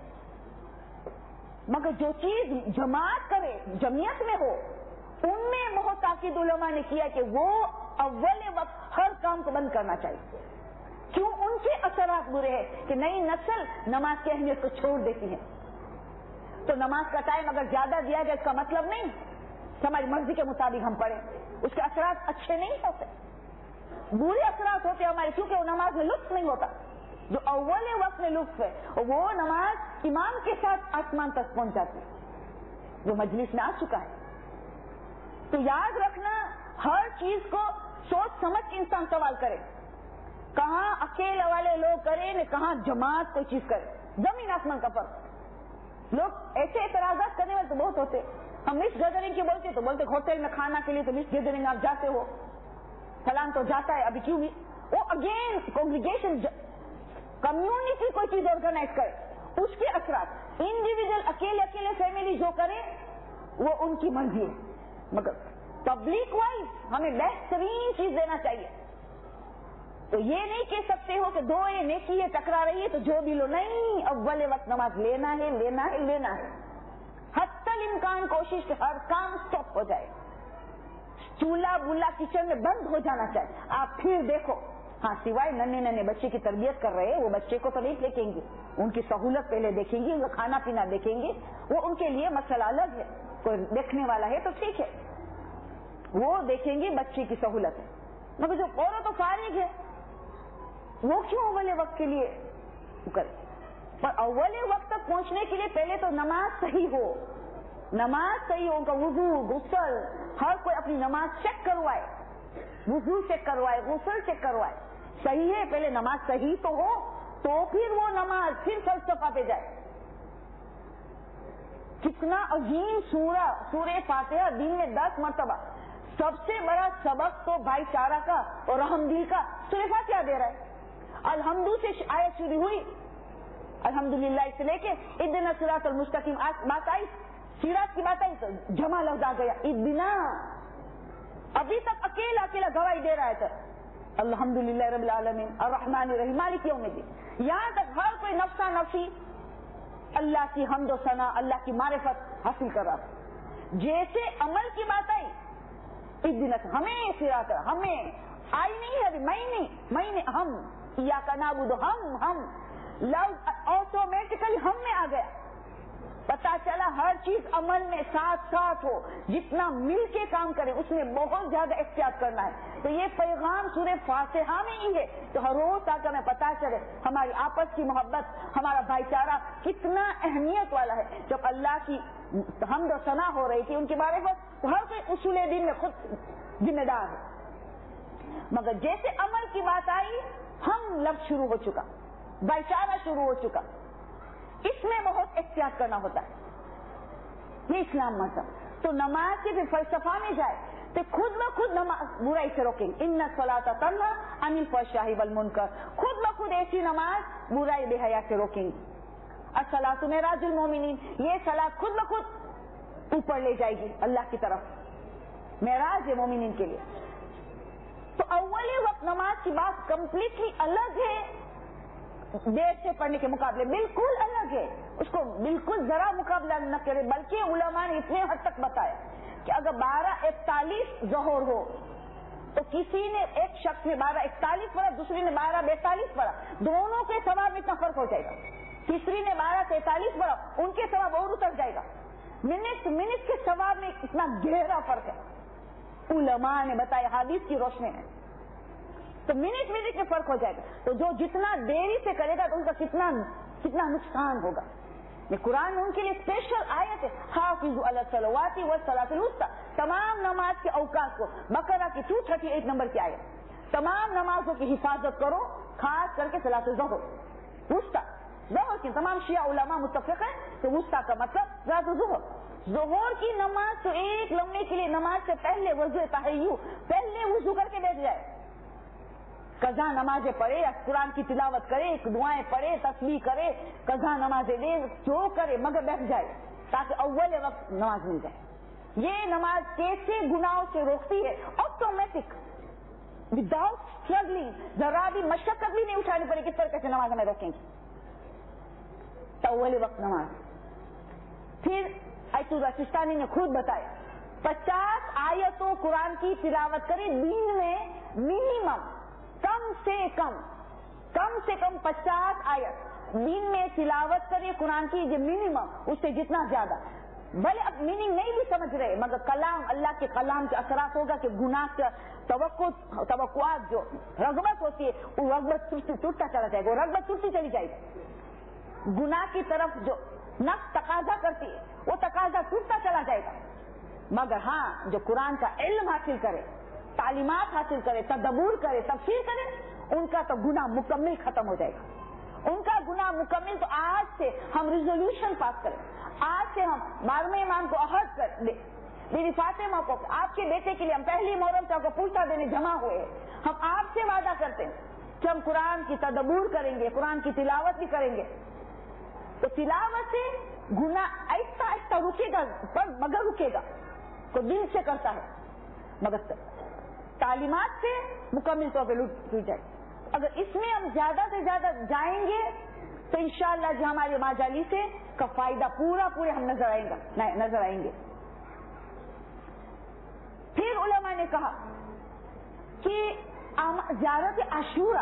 مگر جو چیز جماعت کرے، جمعیت میں ہو، ان میں بہت تاکید علماء نے کیا کہ وہ اول وقت ہر کام کو بند کرنا چاہیے۔ کیوں؟ ان کے اثرات برے ہیں کہ نئی نسل نماز کی اہمیت کو چھوڑ دیتی ہے۔ تو نماز کا ٹائم اگر زیادہ دیا جائے اس کا مطلب نہیں ہماری مرضی کے مطابق ہم پڑھیں، اس کے اثرات اچھے نہیں ہوتے، برے اثرات ہوتے ہمارے، کیونکہ وہ نماز میں لطف نہیں ہوتا۔ جو اول وقت میں لطف ہے وہ نماز امام کے ساتھ آسمان تک پہنچ جاتی ہے، جو مجلس میں آ چکا ہے۔ تو یاد رکھنا، ہر چیز کو سوچ سمجھ کے انسان سوال کرے، کہاں اکیلے والے لوگ کریں نہ کہاں جماعت کوئی چیز کرے، زمین آسمان کا فرق۔ لوگ ایسے اعتراضات کرنے والے تو بہت ہوتے، ہم مس گیدرنگ کی بولتے تو بولتے ہوٹل میں کھانا کے لیے تو مس گیدرنگ آپ جاتے ہو، فلان تو جاتا ہے، ابھی کیوں نہیں؟ وہ اگین کانگریگیشن، کمیونٹی کوئی چیز آرگنائز کرے، اس کے اثرات انڈیویجل اکیلے فیملی جو کرے وہ ان کی مرضی ہے، مگر پبلک وائز ہمیں بہترین چیز دینا چاہیے۔ تو یہ نہیں کہہ سکتے ہو کہ دو نیکی ہے ٹکرا رہی ہے تو جو بھی لو، نہیں، اول وقت نماز لینا ہے، حتی الامکان کوشش کہ ہر کام سٹاپ ہو جائے، چولہا بولہا کچن میں بند ہو جانا چاہیے۔ آپ پھر دیکھو، ہاں سوائے ننے بچے کی تربیت کر رہے ہیں، وہ بچے کو تو نہیں دیکھیں گے، ان کی سہولت پہلے دیکھیں گے، ان کا کھانا پینا دیکھیں گے، وہ ان کے لیے مسئلہ الگ ہے، کوئی دیکھنے والا ہے تو ٹھیک ہے، وہ دیکھیں گے بچے کی سہولت ہے، مگر جو عورت تو فارغ ہے وہ کیوں اول وقت کے لیے کرے؟ پر اول وقت تک پہنچنے کے لیے پہلے تو نماز صحیح ہو، ان کا وضو، غسل، ہر کوئی اپنی نماز چیک کروائے، وضو چیک کروائے، غسل چیک کروائے، صحیح ہے، پہلے نماز صحیح تو ہو تو پھر وہ نماز پھر فلسفہ پہ جائے۔ کتنا عظیم سورہ فاتحہ دن میں 10 مرتبہ، سب سے بڑا سبق تو بھائی چارہ کا اور رحم دل کا سورہ فاتحہ دے رہا ہے۔ الحمد سے آیت شروع ہوئی، الحمدللہ سے لے کے اہدنا الصراط المستقیم بات آئی، صراط کی بات آئی تو جمع لفظ آ گیا، اہدنا، ابھی تک اکیلا گواہی دے رہا ہے، الحمدللہ رب العالمین الرحمن الرحیم مالک یوم الدین، یہاں تک ہر کوئی نفسا نفسی اللہ کی حمد و ثنا، اللہ کی معرفت حاصل کر رہا تھا۔ جیسے عمل کی بات آئی، اہدنا، ہمیں صراط، ہمیں آئی نہیں ہے ابھی، میں نے ہم، ایاک نعبد، ہم لفظ آٹومیٹیکلی ہم میں آ گیا، پتا چلا ہر چیز عمل میں ساتھ ہو، جتنا مل کے کام کرے اس میں بہت زیادہ احتیاط کرنا ہے۔ تو یہ پیغام سورہ فاتحہ میں ہی ہے، تو ہر روز تاکہ ہمیں پتا چلے ہماری آپس کی محبت، ہمارا بھائی چارہ کتنا اہمیت والا ہے۔ جب اللہ کی حمد و ثنا ہو رہی تھی ان کے بارے میں، تو ہر کوئی اصول دین میں خود ذمہ دار ہے، مگر جیسے عمل کی بات آئی، ہم لفظ شروع ہو چکا، بھائی چارہ شروع ہو چکا، اس میں بہت احتیاط کرنا ہوتا ہے۔ یہ اسلام مذہب تو نماز کے بھی فلسفہ میں جائے تو خود بخود نماز برائی سے روکیں گے، ان الصلاۃ تنہی عن الفحشاء والمنکر، خود بخود ایسی نماز برائی بے حیا سے روکیں گی۔ الصلاۃ معراج المومنین، یہ صلاۃ خود بخود اوپر لے جائے گی اللہ کی طرف، معراج ہے مومنین کے لیے۔ تو اول وقت نماز کی بات کمپلیٹلی الگ ہے دیر سے پڑھنے کے مقابلے بالکل الگ ہے. اس کو بالکل ذرا مقابلہ نہ کرے, بلکہ علماء نے اتنے حد تک بتایا کہ اگر 12:41 ظہر ہو تو کسی نے, ایک شخص نے 12:41 پڑھا, دوسری نے 12:42 پڑھا, دونوں کے ثواب میں اتنا فرق ہو جائے گا. تیسری نے 12:43 پڑھا, ان کے ثواب اور اتر جائے گا. منٹ کے ثواب میں اتنا گہرا فرق ہے, علماء نے بتایا حدیث کی روشنی میں. تو منٹ میں فرق ہو جائے گا. تو جو جتنا دیری سے کرے گا تو ان کا کتنا نقصان ہوگا. یہ قرآن میں ان کے لیے اسپیشل آیت ہے, حافظوا علی الصلوات والصلاۃ الوسطی, تمام نماز کے اوقات کو, بقرہ کی 238 نمبر کی آیت, تمام نمازوں کی حفاظت کرو, خاص کر کے صلاۃ الظہر وسطی. ظہر کی تمام شیعہ علماء متفق ہیں کہ وسطی کا مطلب صلاۃ الظہر. ظہر کی نماز تو ایک لمحے کے لیے نماز سے پہلے وضو تحیّو, پہلے وضو کر کے بیٹھ جائے, قضا نمازیں پڑھے, قرآن کی تلاوت کرے, دعائیں پڑھے, تسبیح کرے, قضا نمازیں دے, جو کرے مگر بیٹھ جائے تاکہ اول وقت نماز مل جائے. یہ نماز کیسے گناہوں سے روکتی ہے, آٹومیٹک, وداؤٹ اسٹرگلنگ, ذرا بھی مشقت بھی نہیں اٹھانی پڑے. کس طرح سے نماز ہمیں روکیں گی, تو اول وقت نماز. پھر ایت اللہ سستانی نے خود بتایا 50 آیتوں قرآن کی تلاوت کرے دن میں, منیمم کم سے کم 50 آیت دن میں تلاوت کرے قرآن کی, یہ منیمم, اس سے جتنا زیادہ. بھلے اب میننگ نہیں بھی سمجھ رہے, مگر کلام, اللہ کے کلام کے اثرات ہوگا کہ گناہ کا توقعات, جو رغبت ہوتی ہے وہ رغبت ٹوٹتا چلا جائے گا, وہ رغبت ٹوٹتی چلی جائے گی. گناہ کی طرف جو نفس تقاضا کرتی ہے وہ تقاضا ٹوٹتا چلا جائے گا. مگر ہاں جو قرآن کا علم حاصل کرے, تعلیمات حاصل کرے, تدبر کرے, تفسیر کرے, ان کا تو گناہ مکمل ختم ہو جائے گا. ان کا گناہ مکمل. تو آج سے ہم ریزولوشن پاس کریں, آج سے ہم 12ویں امام کو عہد کر دیں, میری فاطمہ کو, آپ کے بیٹے کے لیے ہم پہلی محرم سے آپ کو پوچھتا دینے جمع ہوئے, ہم آپ سے وعدہ کرتے ہیں کہ ہم قرآن کی تدبر کریں گے, قرآن کی تلاوت بھی کریں گے. تو تلاوت سے گناہ آہستہ آہستہ رکے گا, مگر رکے گا. تو دل سے کرتا ہے, مگر تعلیمات سے مکمل طور پہ لٹ جائے. اگر اس میں ہم زیادہ سے زیادہ جائیں گے تو انشاءاللہ جو ہماری ماجالیس کا فائدہ پورے ہم نظر آئیں گے. پھر علماء نے کہا کہ زیارت عاشورہ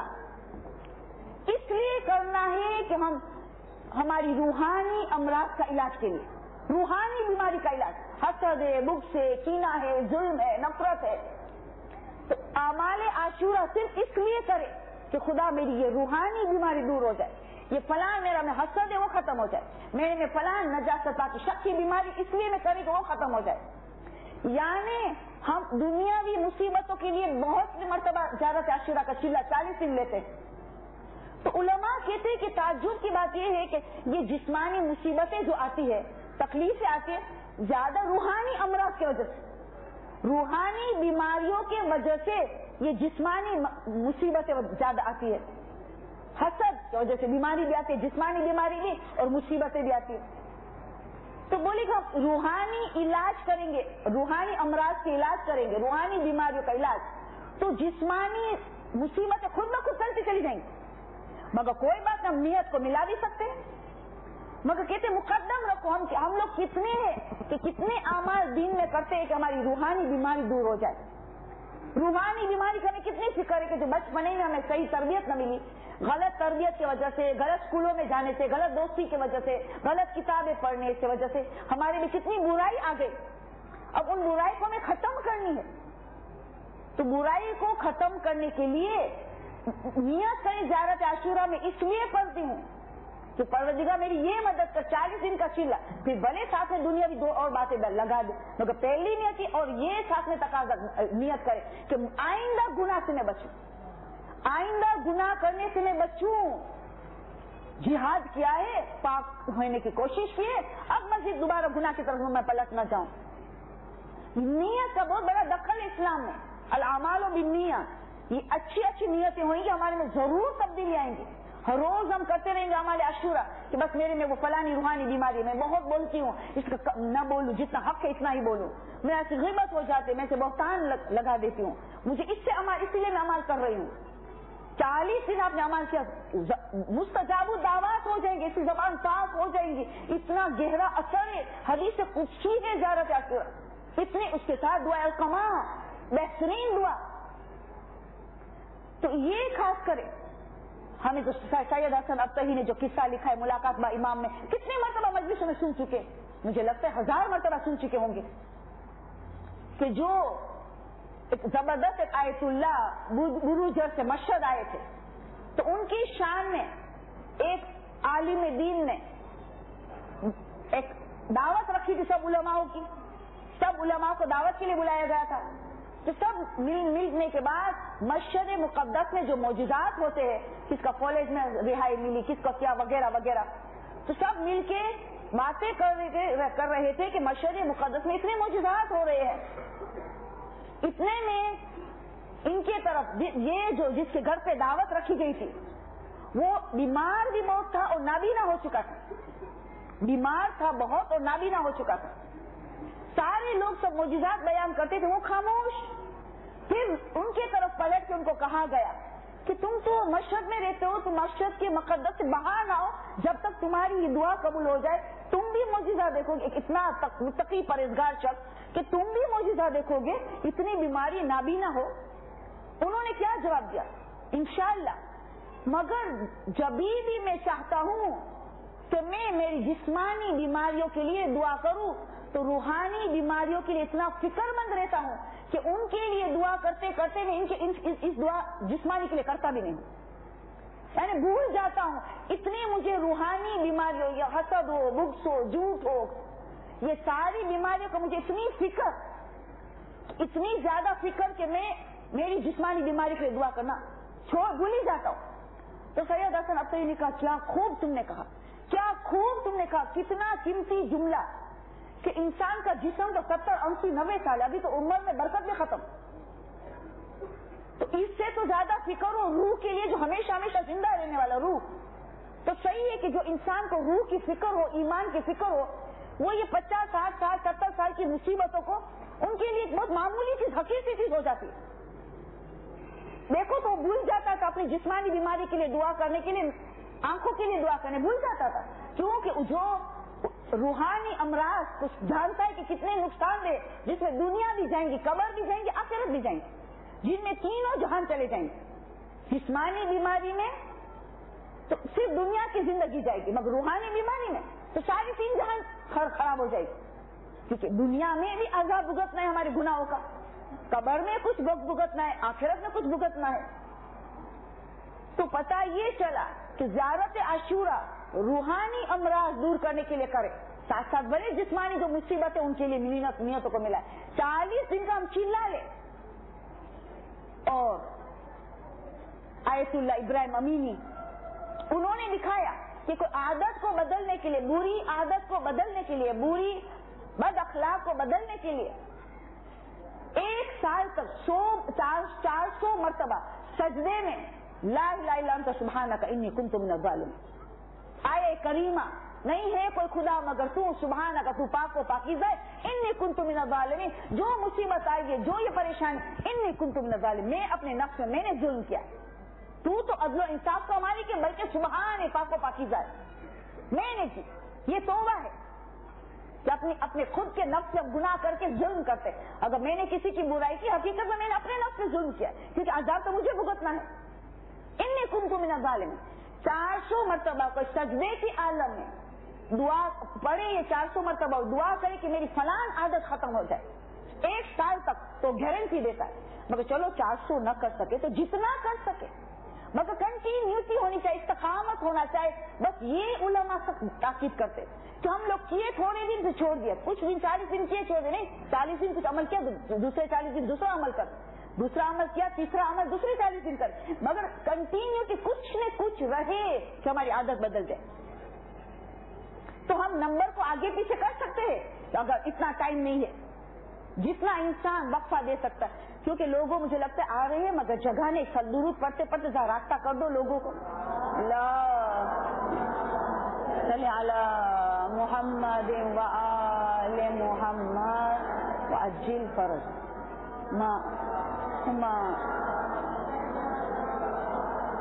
اس لیے کرنا ہے کہ ہم ہماری روحانی امراض کا علاج کے لیے, روحانی بیماری کا علاج, حسد ہے, بغض ہے, کینہ ہے, ظلم ہے, نفرت ہے, تو اعمال عاشورہ صرف اس لیے کرے کہ خدا میری یہ روحانی بیماری دور ہو جائے, یہ فلاں میرا میں حسد ہے وہ ختم ہو جائے, میرے میں فلاں نجاست کی شک کی بیماری اس لیے میں کرے کہ وہ ختم ہو جائے. یعنی ہم دنیاوی مصیبتوں کے لیے بہت مرتبہ زیارت عاشورہ کا چلہ 40 دن لیتے ہیں. تو علماء کہتے ہیں کہ تعجب کی بات یہ ہے کہ یہ جسمانی مصیبتیں جو آتی ہے, تکلیفیں آتی ہے, زیادہ روحانی امراض کی وجہ سے, روحانی بیماریوں کی وجہ سے یہ جسمانی مصیبتیں زیادہ آتی ہے. حسد کی وجہ سے بیماری بھی آتی ہے, جسمانی بیماری بھی اور مصیبتیں بھی آتی ہے. تو بولے کہ ہم روحانی علاج کریں گے, روحانی امراض کے علاج کریں گے, روحانی بیماریوں کا علاج, تو جسمانی مصیبتیں خود بخود چلتی چلی جائیں گی. مگر کوئی بات ہم نیت کو ملا بھی سکتے ہیں, مگر کہتے مقدم رکھو ہم لوگ کتنے ہیں کہ کتنے اعمال دین میں کرتے ہیں کہ ہماری روحانی بیماری دور ہو جائے. روحانی بیماری کا ہمیں کتنی فکر ہے کہ جو بچپنے میں ہمیں صحیح تربیت نہ ملی, غلط تربیت کی وجہ سے, غلط اسکولوں میں جانے سے, غلط دوستی کی وجہ سے, غلط کتابیں پڑھنے کی وجہ سے ہمارے میں کتنی برائی آ گئی. اب ان برائی کو ہمیں ختم کرنی ہے. تو برائی کو ختم کرنے کے لیے نیت کریں زیارت عاشورہ میں اس لیے پڑھتی ہوں کہ پروردگار میری یہ مدد کر, 40 دن کا چلا, پھر بھلے ساتھ میں دنیا بھی 2 اور باتیں لگا دے, مگر پہلی نیت کی اور یہ ساتھ میں تقاضا نیت کرے کہ آئندہ گناہ سے میں بچوں, آئندہ گناہ کرنے سے میں بچوں. جہاد کیا ہے, پاک ہونے کی کوشش کی ہے, اب مزید دوبارہ گناہ کی طرف میں پلٹ نہ جاؤں. نیت کا بہت بڑا دخل ہے اسلام میں. الاعمال بالنیات, یہ اچھی نیتیں ہوئیں گی, ہمارے میں ضرور تبدیلی آئیں گی. ہر روز ہم کرتے رہیں گے اعمال عاشورہ کہ بس میرے میں وہ فلانی روحانی بیماری, میں بہت بولتی ہوں, اس کا نہ بولوں, جتنا حق ہے اتنا ہی بولوں, میرے سے غیبت ہو جاتے, میں سے بہتان لگا دیتی ہوں, مجھے اس سے اسی لیے میں عمل کر رہی ہوں. 40 دن آپ نے عمل کیا، مستجاب الدعوات ہو جائیں گے، اس کی زبان پاک ہو جائیں گی. اتنا گہرا اثر ہے، حدیث قدسی ہے زیارت عاشورہ. اتنے اس کے ساتھ دعا القما، بہترین دعا. تو یہ خاص کرے. ہمیں تو سید حسن ابتہی نے جو قصہ لکھا ہے ملاقات با امام میں، کتنی مرتبہ مجلسوں میں سن چکے، مجھے لگتا ہے 1000 مرتبہ سن چکے ہوں گے، کہ جو ایک زبردست ایک آیت اللہ بروجر سے مشہد آئے تھے، تو ان کی شان میں ایک عالم دین نے ایک دعوت رکھی تھی سب علماء کی، سب علماء کو دعوت کے لیے بلایا گیا تھا. تو سب ملنے کے بعد مشہد مقدس میں جو معجزات ہوتے ہیں، کس کا کالج میں رہائی ملی، کس کا کیا وغیرہ وغیرہ، تو سب مل کے باتیں کر رہے تھے کہ مشہد مقدس میں اتنے معجزات ہو رہے ہیں. اتنے میں ان کے طرف یہ جو جس کے گھر پہ دعوت رکھی گئی تھی وہ بیمار بھی بہت تھا اور نابینا ہو چکا تھا، بیمار تھا بہت اور نابینا ہو چکا تھا. سارے لوگ سب معجزات بیان کرتے تھے، وہ خاموش. پھر ان کے طرف پلٹ کے ان کو کہا گیا کہ تم تو مشہد میں رہتے ہو، تم مشہد کے مقدس سے باہر نہ ہو جب تک تمہاری یہ دعا قبول ہو جائے. تم بھی معجزہ دیکھو گے، اتنا متقی پرہیزگار شخص کہ تم بھی معجزہ دیکھو گے، اتنی بیماری نابینا ہو. انہوں نے کیا جواب دیا؟ انشاءاللہ، مگر جبھی بھی میں چاہتا ہوں کہ میں میری جسمانی بیماریوں کے لیے دعا کروں تو روحانی بیماریوں کے لیے اتنا فکر مند رہتا ہوں کہ ان کے لیے دعا کرتے کرتے میں اس دعا جسمانی کے لیے کرتا بھی نہیں، یعنی بھول جاتا ہوں. اتنی مجھے روحانی بیماریوں یا حسد ہو، بغض ہو، جھوٹ ہو، یہ ساری بیماریوں کا مجھے اتنی فکر، اتنی زیادہ فکر کہ میں میری جسمانی بیماری کے لیے دعا کرنا بھول ہی جاتا ہوں. تو سید حسن ابتہی نے کہا کیا خوب تم نے کہا، کیا خوب تم نے کہا، کتنا قیمتی جملہ کہ انسان کا جسم تو 70 80 90 سال، ابھی تو عمر میں برکت میں ختم. تو اس سے تو زیادہ فکر ہو روح کے لیے جو ہمیشہ ہمیشہ زندہ رہنے والا روح. تو صحیح ہے کہ جو انسان کو روح کی فکر ہو، ایمان کی فکر ہو، وہ یہ 50 60 سال 70 سال کی مصیبتوں کو ان کے لیے ایک بہت معمولی چیز، حقیقی چیز ہو جاتی. دیکھو تو وہ بھول جاتا تھا اپنی جسمانی بیماری کے لیے دعا کرنے کے لیے، آنکھوں کے لیے دعا کرنے بھول جاتا تھا، کیونکہ جو روحانی امراض کچھ جانتا ہے کہ کتنے نقصان دہ، جس میں دنیا بھی جائیں گی، قبر بھی جائیں گی، آخرت بھی جائیں گی، جن میں تینوں جہان چلے جائیں گے. جسمانی بیماری میں تو صرف دنیا کی زندگی جائے گی، مگر روحانی بیماری میں تو ساری 3 جہان خراب ہو جائے گی. کیونکہ دنیا میں بھی عذاب بھگتنا ہے ہمارے گناہوں کا، قبر میں کچھ وقت بھگتنا ہے، آخرت میں کچھ بھگتنا ہے. تو پتہ یہ چلا کہ زیارت عاشورہ روحانی امراض دور کرنے کے لیے کرے، ساتھ ساتھ بڑے جسمانی جو مصیبتیں ان کے لیے ملی نیتوں کو ملا ہے. 40 دن کا ہم چلا لے. اور آیت اللہ ابراہیم امینی انہوں نے دکھایا کہ کوئی عادت کو بدلنے کے لیے، بری عادت کو بدلنے کے لیے، بری بد اخلاق کو بدلنے کے لیے 1 سال تک 400 مرتبہ سجدے میں لا الہ الا انت سبحانک انی کنت من الظالمین. آئے کریمہ نہیں ہے کوئی خدا مگر تو، سبحانک تو پاک و پاکیزہ ہے، انی کنت من الظالمین، جو مصیبت آئی ہے، جو یہ پریشانی، انی کنت من الظالمین، میں اپنے نفس میں نے ظلم کیا، تو عدل و انصاف کا مالک ہے، بلکہ سبحان ہے، پاک و پاکیزہ ہے، میں نے کی. یہ توبہ ہے کہ اپنے خود کے نفس سے گناہ کر کے ظلم کرتے. اگر میں نے کسی کی برائی کی، حقیقت میں نے اپنے نفس سے ظلم کیا، کیونکہ عذاب تو مجھے بھگتنا ہے. انی کنت من الظالمین 400 مرتبہ کوئی سجدے کی عالم میں دعا پڑھے، یہ 400 مرتبہ دعا کرے کہ میری فلان عادت ختم ہو جائے. 1 سال تک تو گارنٹی دیتا ہے. مگر چلو 400 نہ کر سکے تو جتنا کر سکے، مگر کنٹینیوٹی ہونی چاہیے، استقامت ہونا چاہیے. بس یہ علماء سب تاکید کرتے کہ ہم لوگ کیے تھوڑے دن سے چھوڑ دیا، کچھ دن 40 دن کیے چھوڑ دے، نہیں 40 دن کچھ عمل کیا، دوسرے 40 دن دوسرا عمل کر، دوسرا عمل کیا، تیسرا عمل دوسرے 40 دن کر، مگر کنٹینیوٹی کچھ نہ کچھ رہے کہ ہماری عادت بدل جائے. تو ہم نمبر کو آگے پیچھے کر سکتے ہیں اگر اتنا ٹائم نہیں ہے، جتنا انسان وقفہ دے سکتا ہے. کیونکہ لوگوں مجھے لگتا ہے آ رہے ہیں مگر جگہ نہیں، درود پڑھتے پڑھتے ذرا راستہ کر دو لوگوں کو. صلی علی محمد و آل محمد وعجل فرج ما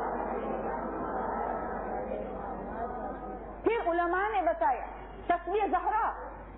بتایا تسبیح زہرا.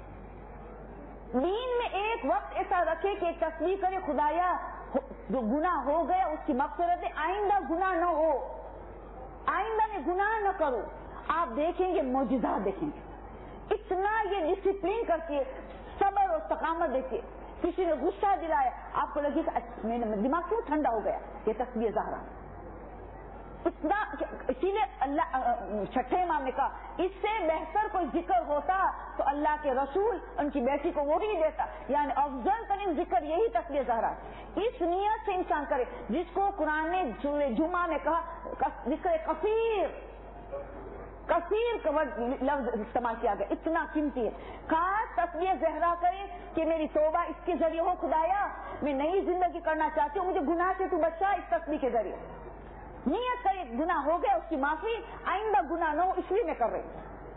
دین میں ایک وقت ایسا رکھے کہ ایک تسبیح کرے خدایا جو گناہ ہو گیا اس کی مغفرت ہے، آئندہ گناہ نہ ہو، آئندہ میں گناہ نہ کروں. آپ دیکھیں گے معجزات دیکھیں گے. اتنا یہ ڈسپلین کرتی ہے، صبر اور استقامت دیکھیے. کسی نے غصہ دلایا آپ کو لگے کہ دماغ کیوں ٹھنڈا ہو گیا، یہ تسبیح زہرا. اتنا اسی لیے اللہ چھٹے امام نے کہا اس سے بہتر کوئی ذکر ہوتا تو اللہ کے رسول ان کی بیٹی کو وہ بھی دیتا. یعنی افضل ترین ذکر یہی تسبیح زہرا. اس نیت سے انسان کرے جس کو قرآن نے سورہ جمعہ میں کہا ذکر کثیر کا لفظ استعمال کیا گیا، اتنا قیمتی ہے. خاص تسبیح زہرا کرے کہ میری توبہ اس کے ذریعے ہو، خدایا میں نئی زندگی کرنا چاہتی ہوں، مجھے گناہ سے تو بچا اس تسبیح کے ذریعے. نیت کرے گناہ ہو گیا اس کی معافی، آئندہ گناہ نہ ہو اس لیے میں کر رہی.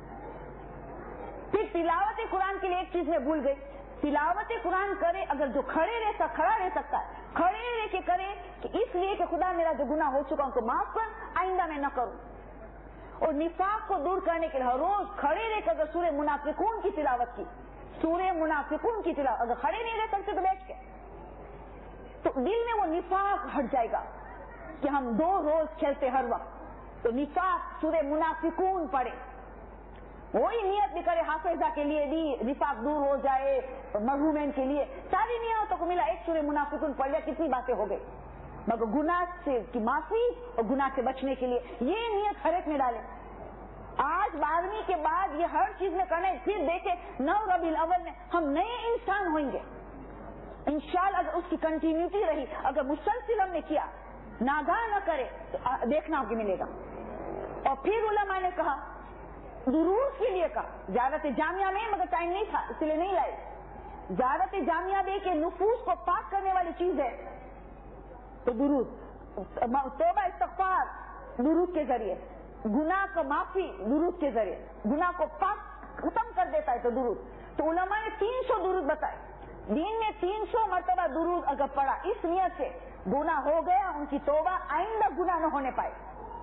پھر تلاوت قرآن کے لیے ایک چیز میں بھول گئی. تلاوت قرآن کرے اگر جو کھڑا رہ سکتا ہے کھڑے رہ کے کرے کہ اس لیے کہ خدا میرا جو گناہ ہو چکا ان کو معاف کر، آئندہ میں نہ کروں. اور نفاق کو دور کرنے کے لیے ہر روز کھڑے رہ کر اگر سورہ منافقون کی تلاوت کی، سورہ منافقون کی تلاوت اگر کھڑے نہیں رہ سکتے تو بیٹھ کے، تو دل میں وہ نفاق ہٹ جائے گا کہ ہم 2 روز کھیلتے ہر وقت. تو نفاق سورہ منافقون پڑھے، وہی نیت بھی کرے حافظہ کے لیے بھی نفاق دور ہو جائے، مرحومین کے لیے ساری نیتوں کو ملا ایک سورہ منافقون پڑھ لیا، کتنی باتیں ہو گئی. مگر گناہ سے کی معافی اور گناہ سے بچنے کے لیے یہ نیت ہر ایک میں ڈالے. آج 12ویں کے بعد یہ ہر چیز میں کرنا ہے. پھر دیکھیں 9 ربیع الاول میں ہم نئے انسان ہوئیں گے انشاءاللہ. اگر اس کی کنٹینیوٹی رہی، اگر مسلسل ہم نے کیا، ناگاہ نہ کرے تو دیکھنا آپ کو ملے گا. اور پھر علماء نے کہا دروس کے لیے کہا زیارت جامعہ میں، مگر ٹائم نہیں تھا اس لیے نہیں لائے. زیارت جامعہ بھی کہ نفوس کو پاک کرنے والی چیز ہے. تو درود، توبہ استغفار درود کے ذریعے، گناہ کو معافی درود کے ذریعے، گناہ کو پاک ختم کر دیتا ہے تو درود. تو علماء نے 300 درود بتائے. دین میں 300 مرتبہ درود اگر پڑھا اس نیت سے گناہ ہو گیا ان کی توبہ، آئندہ گناہ نہ ہونے پائے.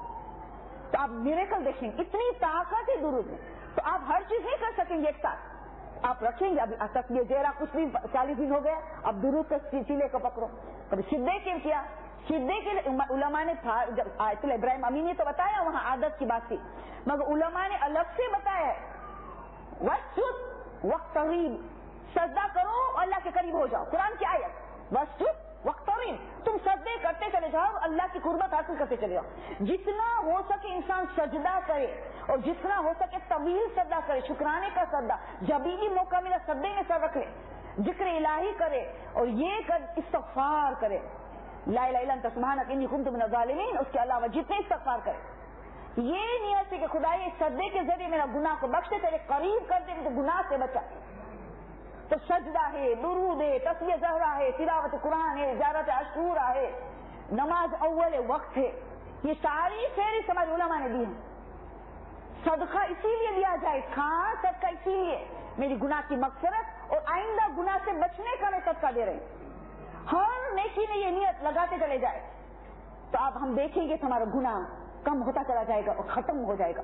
تو آپ میریکل دیکھیں گے، اتنی طاقت ہے درود میں. تو آپ ہر چیز نہیں کر سکیں گے ایک ساتھ. آپ رکھیں گے ابھی تسبیح زہرا کچھ بھی 40 دن ہو گیا، اب درود کے سلسلے کو پکڑو. کبھی صدیق نے کیا، صدیق کے علماء نے جب آیت ابراہیم امین نے تو بتایا وہاں عادت کی بات تھی، مگر علماء نے الگ سے بتایا ہے وسجد واقترب، سجدہ کرو اور اللہ کے قریب ہو جاؤ. قرآن کی آیت وسجد واقترب، تم سجدے کرتے چلے جاؤ، اللہ کی قربت حاصل کرتے چلے جاؤ. جتنا ہو سکے انسان سجدہ کرے اور جتنا ہو سکے طویل سجدہ کرے، شکرانے کا سجدہ، جب بھی موقع ملا سجدے میں سر رکھ لے، ذکر الہی کرے اور یہ کر استغفار کرے، لا الہ الا انت سبحانک انی کنت من الظالمین. اس کے علاوہ جتنے استغفار کرے یہ نیت ہے کہ خدایا اس سجدے کے ذریعے میرا گناہ کو بخش دے، تیرے قریب کر دے، مجھے گناہ سے بچا. تو سجدہ ہے، درود ہے، تسبیح زہرا ہے، تلاوت قرآن ہے، زیارت عاشورہ ہے، نماز اول وقت ہے. یہ ساری فہرست ہمارے علماء نے دی ہے. صدقہ اسی لیے دیا جائے، کھاں صدقہ اسی لیے میری گناہ کی مغفرت اور آئندہ گناہ سے بچنے کا میں صدقہ دے رہے ہیں. ہر نیکی میں یہ نیت لگاتے چلے جائے تو اب ہم دیکھیں گے کہ ہمارا گناہ کم ہوتا چلا جائے گا اور ختم ہو جائے گا.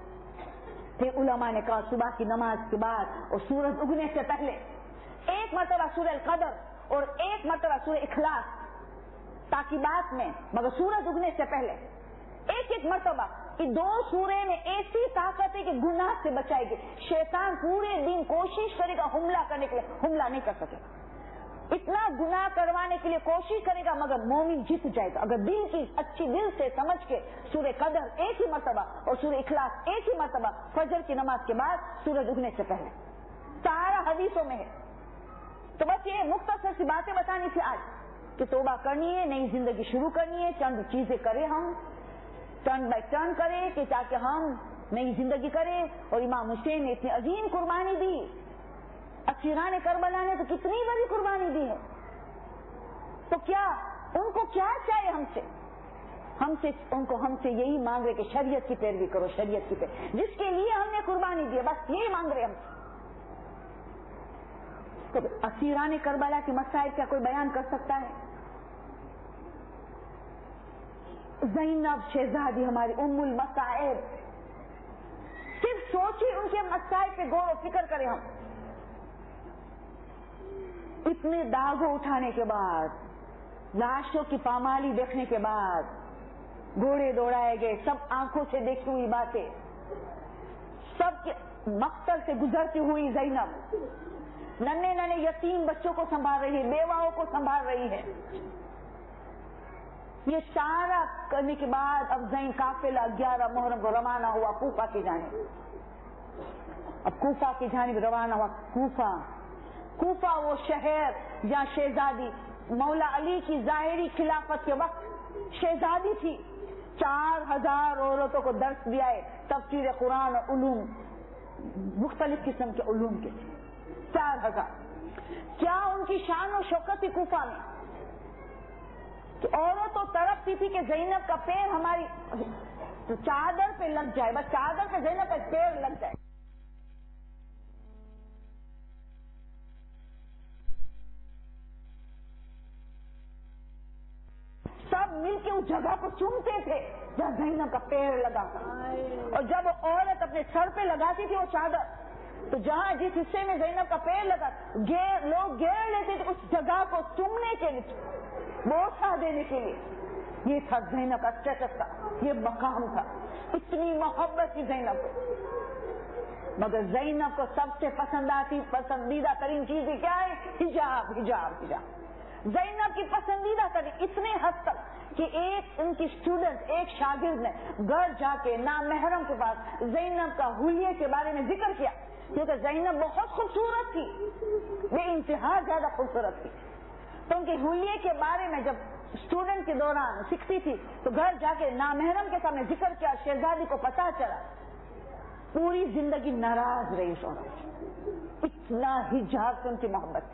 پھر علماء نے کہا صبح کی نماز کے بعد اور سورج اگنے سے پہلے ایک مرتبہ سورہ القدر اور ایک مرتبہ سورہ اخلاص تاکیبات میں، مگر سورج اگنے سے پہلے ایک مرتبہ. یہ 2 سورے میں ایسی طاقت ہے کہ گناہ سے بچائے گی. شیطان پورے دن کوشش کرے گا حملہ کرنے کے لیے، حملہ نہیں کر سکے. اتنا گناہ کروانے کے لیے کوشش کرے گا مگر مومن جیت جائے گا اگر دل کی اچھی دل سے سمجھ کے سورہ قدر ایک ہی مرتبہ اور سورہ اخلاص ایک ہی مرتبہ فجر کی نماز کے بعد سورج اگنے سے پہلے. سارا حدیثوں میں ہے. تو بس یہ مختصر سی باتیں بتانی تھی آج کہ توبہ کرنی ہے، نئی زندگی شروع کرنی ہے. چند چیزیں کریں ہم، ٹرن بائی ٹرن کریں کہ تاکہ ہم نئی زندگی کریں. اور امام حسین نے اتنی عظیم قربانی دی، اسیران کربلا نے تو کتنی بڑی قربانی دی ہے. تو کیا ان کو کیا چاہیے ہم سے یہی مانگ رہے کہ شریعت کی پیروی کرو، شریعت کی پیروی جس کے لیے ہم نے قربانی دی ہے، بس یہی مانگ رہے ہم سے. تو اسیران کربلا کے مسائل کیا کوئی بیان کر سکتا ہے؟ زینب شہزادی ہماری ام المصائب صرف سوچی ان کے مسائل پہ غور و فکر کریں ہم. اتنے داغوں اٹھانے کے بعد، لاشوں کی پامالی دیکھنے کے بعد گھوڑے دوڑائے گئے، سب آنکھوں سے دیکھی ہوئی باتیں، سب کے مقتل سے گزرتی ہوئی زینب ننھے ننھے یتیم بچوں کو سنبھال رہی ہے، بیواؤں کو سنبھال رہی ہے. یہ سارا کرنے کے بعد اب زین قافلہ 11 محرم کو روانہ ہوا کوفہ کی جانب. اب کوفہ کی جانب روانہ ہوا. کوفہ وہ شہر جہاں شہزادی مولا علی کی ظاہری خلافت کے وقت شہزادی تھی. 4000 عورتوں کو درس دیا ہے، تفسیر قرآن اور علوم، مختلف قسم کے علوم کے. 4000. کیا ان کی شان و شوکت تھی کوفہ میں کہ عورتوں تڑپتی تھی کہ زینب کا پیر ہماری چادر پہ لگ جائے، بس چادر پہ زینب کا پیر لگ جائے. سب مل کے اس جگہ کو چومتے تھے جہاں زینب کا پیر لگا تھا. اور جب عورت اپنے سر پہ لگاتی تھی وہ چادر، تو جہاں جس حصے میں زینب کا پیر لگا لوگ گھیر لیتے تھے اس جگہ کو چومنے کے لیے، بوسہ دینے کے لیے. یہ تھا زینب کا اسٹیٹس تھا، یہ مقام تھا. اتنی محبت تھی زینب کو. مگر زینب کو سب سے پسندیدہ ترین چیز کیا ہے؟ حجاب. زینب کی پسندیدہ ترین اتنے حد تک کہ ایک ان کی اسٹوڈنٹ، ایک شاگرد نے گھر جا کے نامحرم کے پاس زینب کا حلیے کے بارے میں ذکر کیا، کیونکہ زینب بہت خوبصورت تھی، بے انتہا زیادہ خوبصورت تھی. تو ان کے حلیے کے بارے میں جب اسٹوڈنٹ کے دوران سیکھتی تھی تو گھر جا کے نامحرم کے سامنے ذکر کیا. شہزادی کو پتا چلا، پوری زندگی ناراض رہی اس عورت. اتنا حجاب سے ان کی محبت.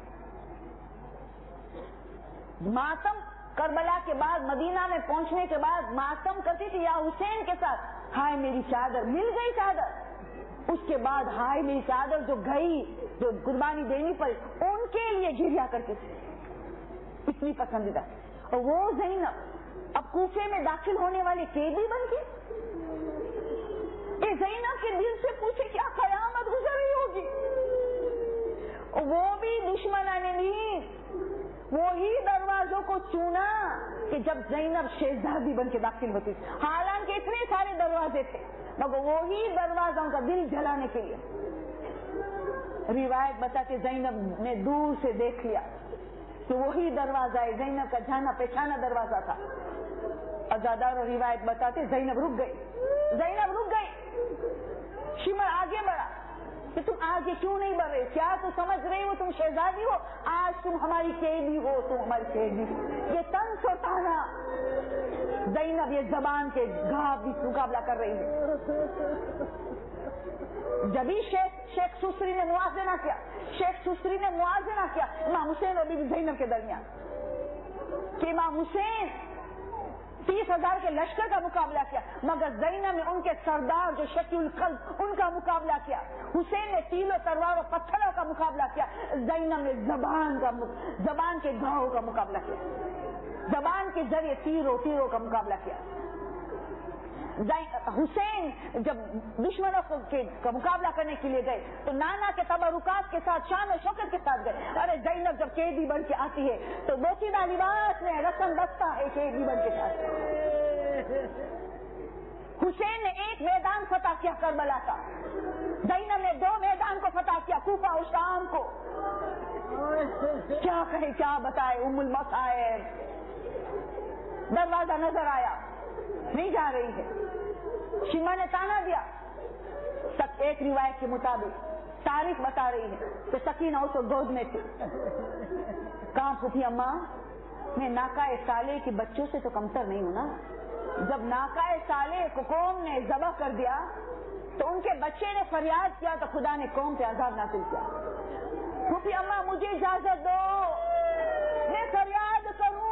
ماتم کربلا کے بعد مدینہ میں پہنچنے کے بعد ماتم کرتی تھی یا حسین کے ساتھ، ہائے میری چادر مل گئی چادر. اس کے بعد ہائے میری چادر جو گئی، جو قربانی دینی پڑی، ان کے لیے گریا کرتی تھی. اتنی پسندیدہ. اور وہ زینب اب کوفے میں داخل ہونے والی قیدی بن گئی. زینب کے دل سے پوچھے کیا قیامت گزر رہی ہوگی. اور وہ بھی دشمنوں نے نہیں وہی دروازوں کو چونا کہ جب زینب شہزادی بن کے داخل ہوتی تھی. حالانکہ اتنے سارے دروازے تھے مگر وہی دروازوں کا دل جلانے کے لیے. روایت بتاتے زینب نے دور سے دیکھ لیا تو وہی دروازہ ہے، زینب کا جانا پہچانا دروازہ تھا. ازادار اور روایت بتاتے زینب رک گئی. شمر آگے بڑھا کہ تم آگے کیوں نہیں بڑھ رہے؟ کیا تو سمجھ رہی ہو تم شہزادی ہو؟ آج تم ہماری قیدی ہو، تم ہماری قیدی. یہ طنز و طعنہ. زینب یہ زبان کے گھاو بھی مقابلہ کر رہی ہے. جبھی شیخ سسری نے موازنہ کیا امام حسین اور بی بی زینب کے درمیان کہ امام حسین 30,000 کے لشکر کا مقابلہ کیا، مگر زینب نے ان کے سردار جو شکی القلب ان کا مقابلہ کیا. حسین نے تیلوں تلوار اور پتھروں کا مقابلہ کیا، زینب نے زبان کے گھاؤں کا مقابلہ کیا، زبان کے ذریعے تیروں کا مقابلہ کیا. حسین جب دشمنوں کا مقابلہ کرنے کے لیے گئے تو نانا کے تبرکات کے ساتھ شان و شوکت کے ساتھ گئے. ارے زینب جب قیدی بن کے آتی ہے تو بوسیدہ لباس میں رسم بستہ ہے قیدی بن کے ساتھ. حسین نے ایک میدان فتح کیا کربلا کا، زینب نے 2 میدان کو فتح کیا، کوفہ اور شام کو. کیا کہے کیا بتائے. ام المصائب دروازہ نظر آیا، نہیں جا رہی ہے. شیما نے تانا دیا. تک ایک روایت کے مطابق تاریخ بتا رہی ہے کہ سکینہ اس کو گود میں تھی. کہاں پھوپھی اماں میں ناکائے سالے کے بچوں سے تو کمتر نہیں ہوں نا. جب ناکائے سالے کو قوم نے ذبح کر دیا تو ان کے بچے نے فریاد کیا تو خدا نے قوم پہ عذاب نازل کیا. پھوپھی اماں مجھے اجازت دو میں فریاد کروں.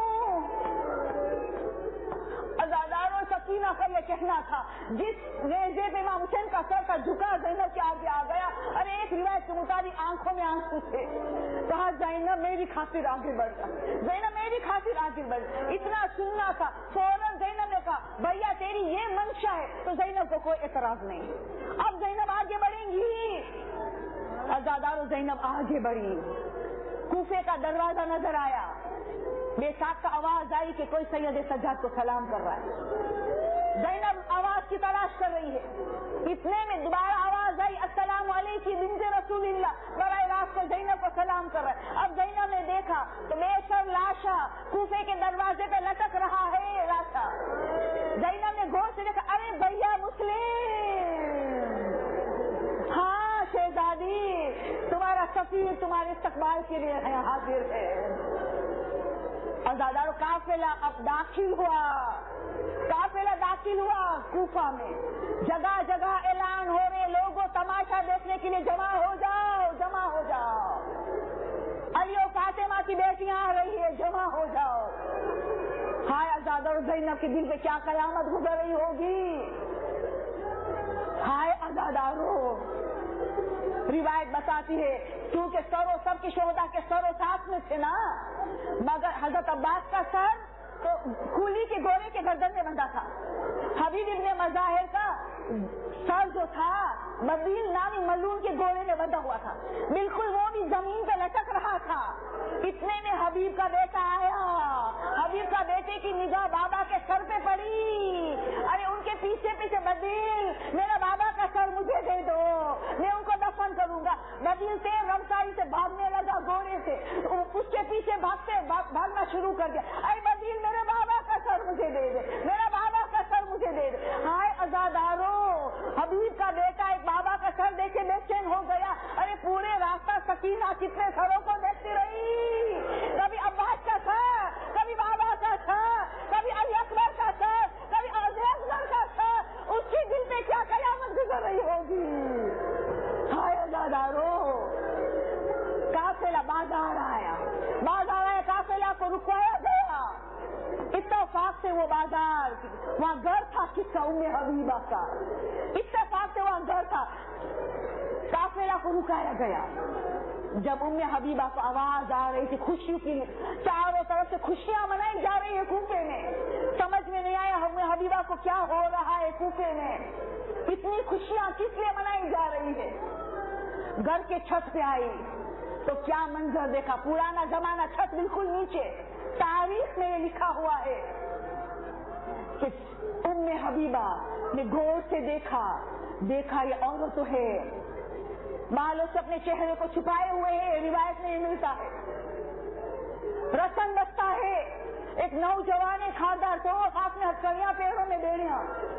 ازاداروں سکینہ کا یہ کہنا تھا جس نیزے پہ امام حسین کا سر کا جھکا زینب کے آگے آ گیا. ارے ایک روایت کے مطابق آنکھوں میں آنسو تھے. کہا زینب میری خاطر آگے بڑھ جا، زینب میری خاطر آگے بڑھ. اتنا سننا تھا. فوراً زینب نے کہا بھیا تیری یہ منشا ہے تو زینب کو کوئی اعتراض نہیں. اب زینب آگے بڑھیں گی. عزادارو زینب آگے بڑھی. کوفے کا دروازہ نظر آیا. بے ساکھ کا آواز آئی کہ کوئی سید سجاد کو سلام کر رہا ہے. زینب آواز کی تلاش کر رہی ہے. اتنے میں دوبارہ آواز آئی السلام علیکم بنت رسول اللہ. براہ راست کو زینب کو سلام کر رہا ہے. اب زینب نے دیکھا تو بے شر لاشا کوفے کے دروازے پہ لٹک رہا ہے. لاشا زینب نے غور سے دیکھا. ارے بھیا مسلم. ہاں شہزادی تمہارا سفیر تمہارے استقبال کے لیے حاضر ہے. عزادارو قافلہ اب داخل ہوا. قافلہ داخل ہوا کوفہ میں. جگہ جگہ اعلان ہو رہے لوگوں تماشا دیکھنے کے لیے جمع ہو جاؤ جمع ہو جاؤ. علی و فاطمہ کی بیٹیاں آ رہی ہے جمع ہو جاؤ. ہائے عزادارو زینب کے دل پہ کیا قیامت گزر رہی ہوگی. ہائے عزادارو روایت بتاتی ہے کیونکہ سروں سب کے شہداء کے سروں ساتھ میں تھے نا مگر حضرت عباس کا سر تو کولی کے گھوڑے کے گردن میں بندھا تھا. حبیب ابن مظاہر کا سر جو تھا مدین نامی ملون کے گھوڑے میں بندھا ہوا تھا. بالکل وہ بھی زمین پہ لٹک رہا تھا. اتنے میں حبیب کا بیٹا آیا. حبیب کا بیٹے کی نگاہ بابا کے سر پہ پڑی. ارے ان کے پیچھے پیچھے بدیل میرا بابا کا سر مجھے دے دو میں ان کو دفن کروں گا. بدیل تیز رفتاری سے بھاگنے لگا گھوڑے سے. اس کے پیچھے بھاگنا شروع کر دیا. اے بدیل میرے بابا کا سر مجھے دے دے میرا بابا کا سر مجھے دے دے. ہائے عزادارو حبیب کا بیٹا ایک بابا کا سر دیکھے بے چین ہو گیا. ارے پورے راستہ سکینہ کتنے سروں کو دیکھتی رہی. کبھی عباس کا سر کبھی بابا کا سر کبھی علی اکبر کا سر کبھی اصغر کا سر. اس کے دل پہ کیا قیامت گزر رہی ہوگی. ہائے عزادارو قافلہ بازار آیا. بازار آیا قافلہ کو رکوایا گیا. اتفاق سے وہ بازار وہاں گھر تھا کس کا ام حبیبہ کا. اتفاق سے وہاں گھر تھا. قافلہ کو رکایا گیا. جب ام حبیبہ کو آواز آ رہی تھی خوشی کی چاروں طرف سے خوشیاں منائی جا رہی ہے کوفے میں. سمجھ میں نہیں آیا ام حبیبہ کو کیا ہو رہا ہے کوفے میں. اتنی خوشیاں کس لیے منائی جا رہی ہے. گھر کے چھت پہ آئی تو کیا منظر دیکھا. پرانا زمانہ چھت بالکل نیچے. تاریخ میں یہ لکھا ہوا ہے کہ ام حبیبہ نے غور سے دیکھا یہ عورت تو ہے بالوں سے اپنے چہرے کو چھپائے ہوئے ہے. روایت میں یہ ملتا ہے. رسن بستا ہے. ایک نوجوان خاندار تو ہاتھ میں ہتھکڑیاں پیروں میں بیڑیاں.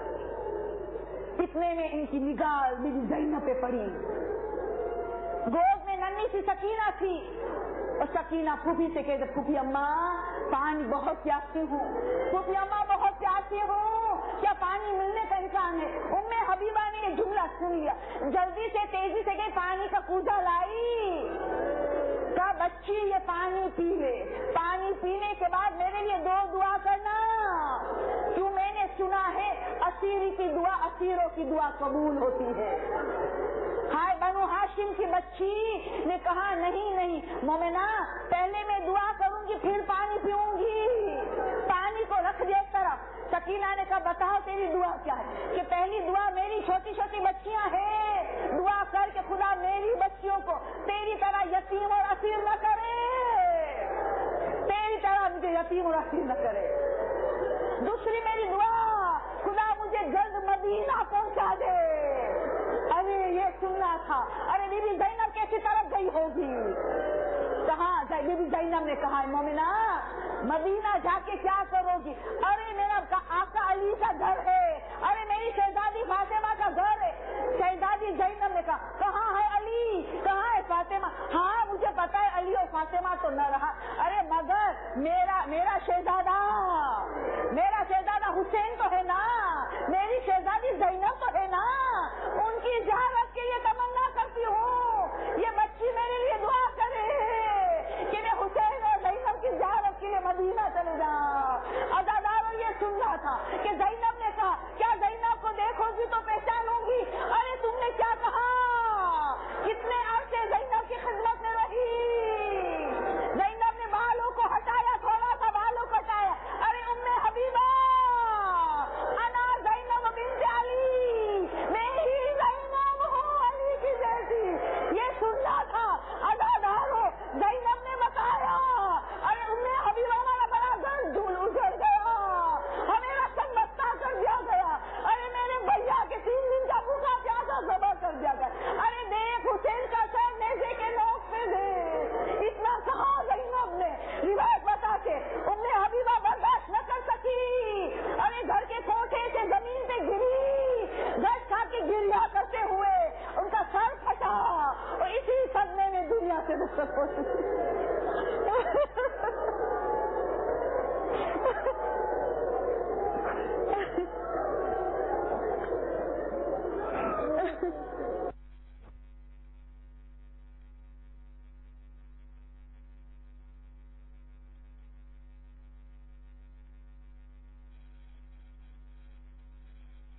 اتنے میں ان کی نگاہ بی بی زینب پہ پڑی. گود میں ننھی سی سکینہ تھی. اور سکینہ پھوپھی سے کہتے پھوپھی اماں پانی بہت پیاسی ہوں. پھوپھی اماں بہت پیاسی ہوں کیا پانی ملنے کا امکان ہے. ام حبیبہ نے یہ جملہ سن لیا. جلدی سے تیزی سے گئی پانی کا کوزہ لائی. کہا بچی یہ پانی پی لے. پانی پینے کے بعد میرے لیے دعا کرنا. کیوں میں نے سنا ہے اسیری کی دعا اسیروں کی دعا قبول ہوتی ہے. ہائے بنو ہاشم کی بچی نے کہا نہیں مومنہ پہلے میں دعا کروں گی پھر پانی پیوں گی. پانی کو رکھ دے ایک طرف. سکینہ نے کہا بتاؤ تیری دعا کیا ہے. کہ پہلی دعا میری چھوٹی چھوٹی بچیاں ہیں دعا کر کے خدا میری بچیوں کو تیری طرح یتیم اور اسیر نہ کرے. تیری طرح مجھے یتیم اور اسیر نہ کرے. دوسری میری دعا خدا مجھے جلد مدینہ پہنچا دے. ارے یہ سننا تھا. ارے بی بی زینب کیسی طرف گئی ہوگی. کہاں بی بی زینب نے کہا مومنہ مدینہ جا کے کیا کرو گی. ارے میرا آقا علی کا گھر ہے. ارے میری شہزادی فاطمہ کا گھر ہے. شہزادی زینب نے کہا کہاں ہے علی کہاں ہے فاطمہ. ہاں مجھے پتا ہے علی اور فاطمہ تو نہ رہا. ارے مگر میرا شہزادہ حسین تو ہے نا. میری شہزادی زینب تو ہے نا. ان کی زیارت کے لیے تمنا کرتی ہوں. یہ بچی میرے لیے دعا کرے کہ میں حسین اور زینب کی زیارت کے لیے مدینہ چلے جاؤں. عزادارو یہ سننا تھا کہ زینب نے کہا کیا زینب کو دیکھو گی تو پہچانوں گی. ارے تم نے کیا کہا. کتنے عرصے زینب کی خدمت میں رہی. زینب نے بالوں کو ہٹایا تھوڑا سا بالوں کو ہٹایا. ارے ام حبیبہ انا زینب بنت علی سے رخصت ہو چکی.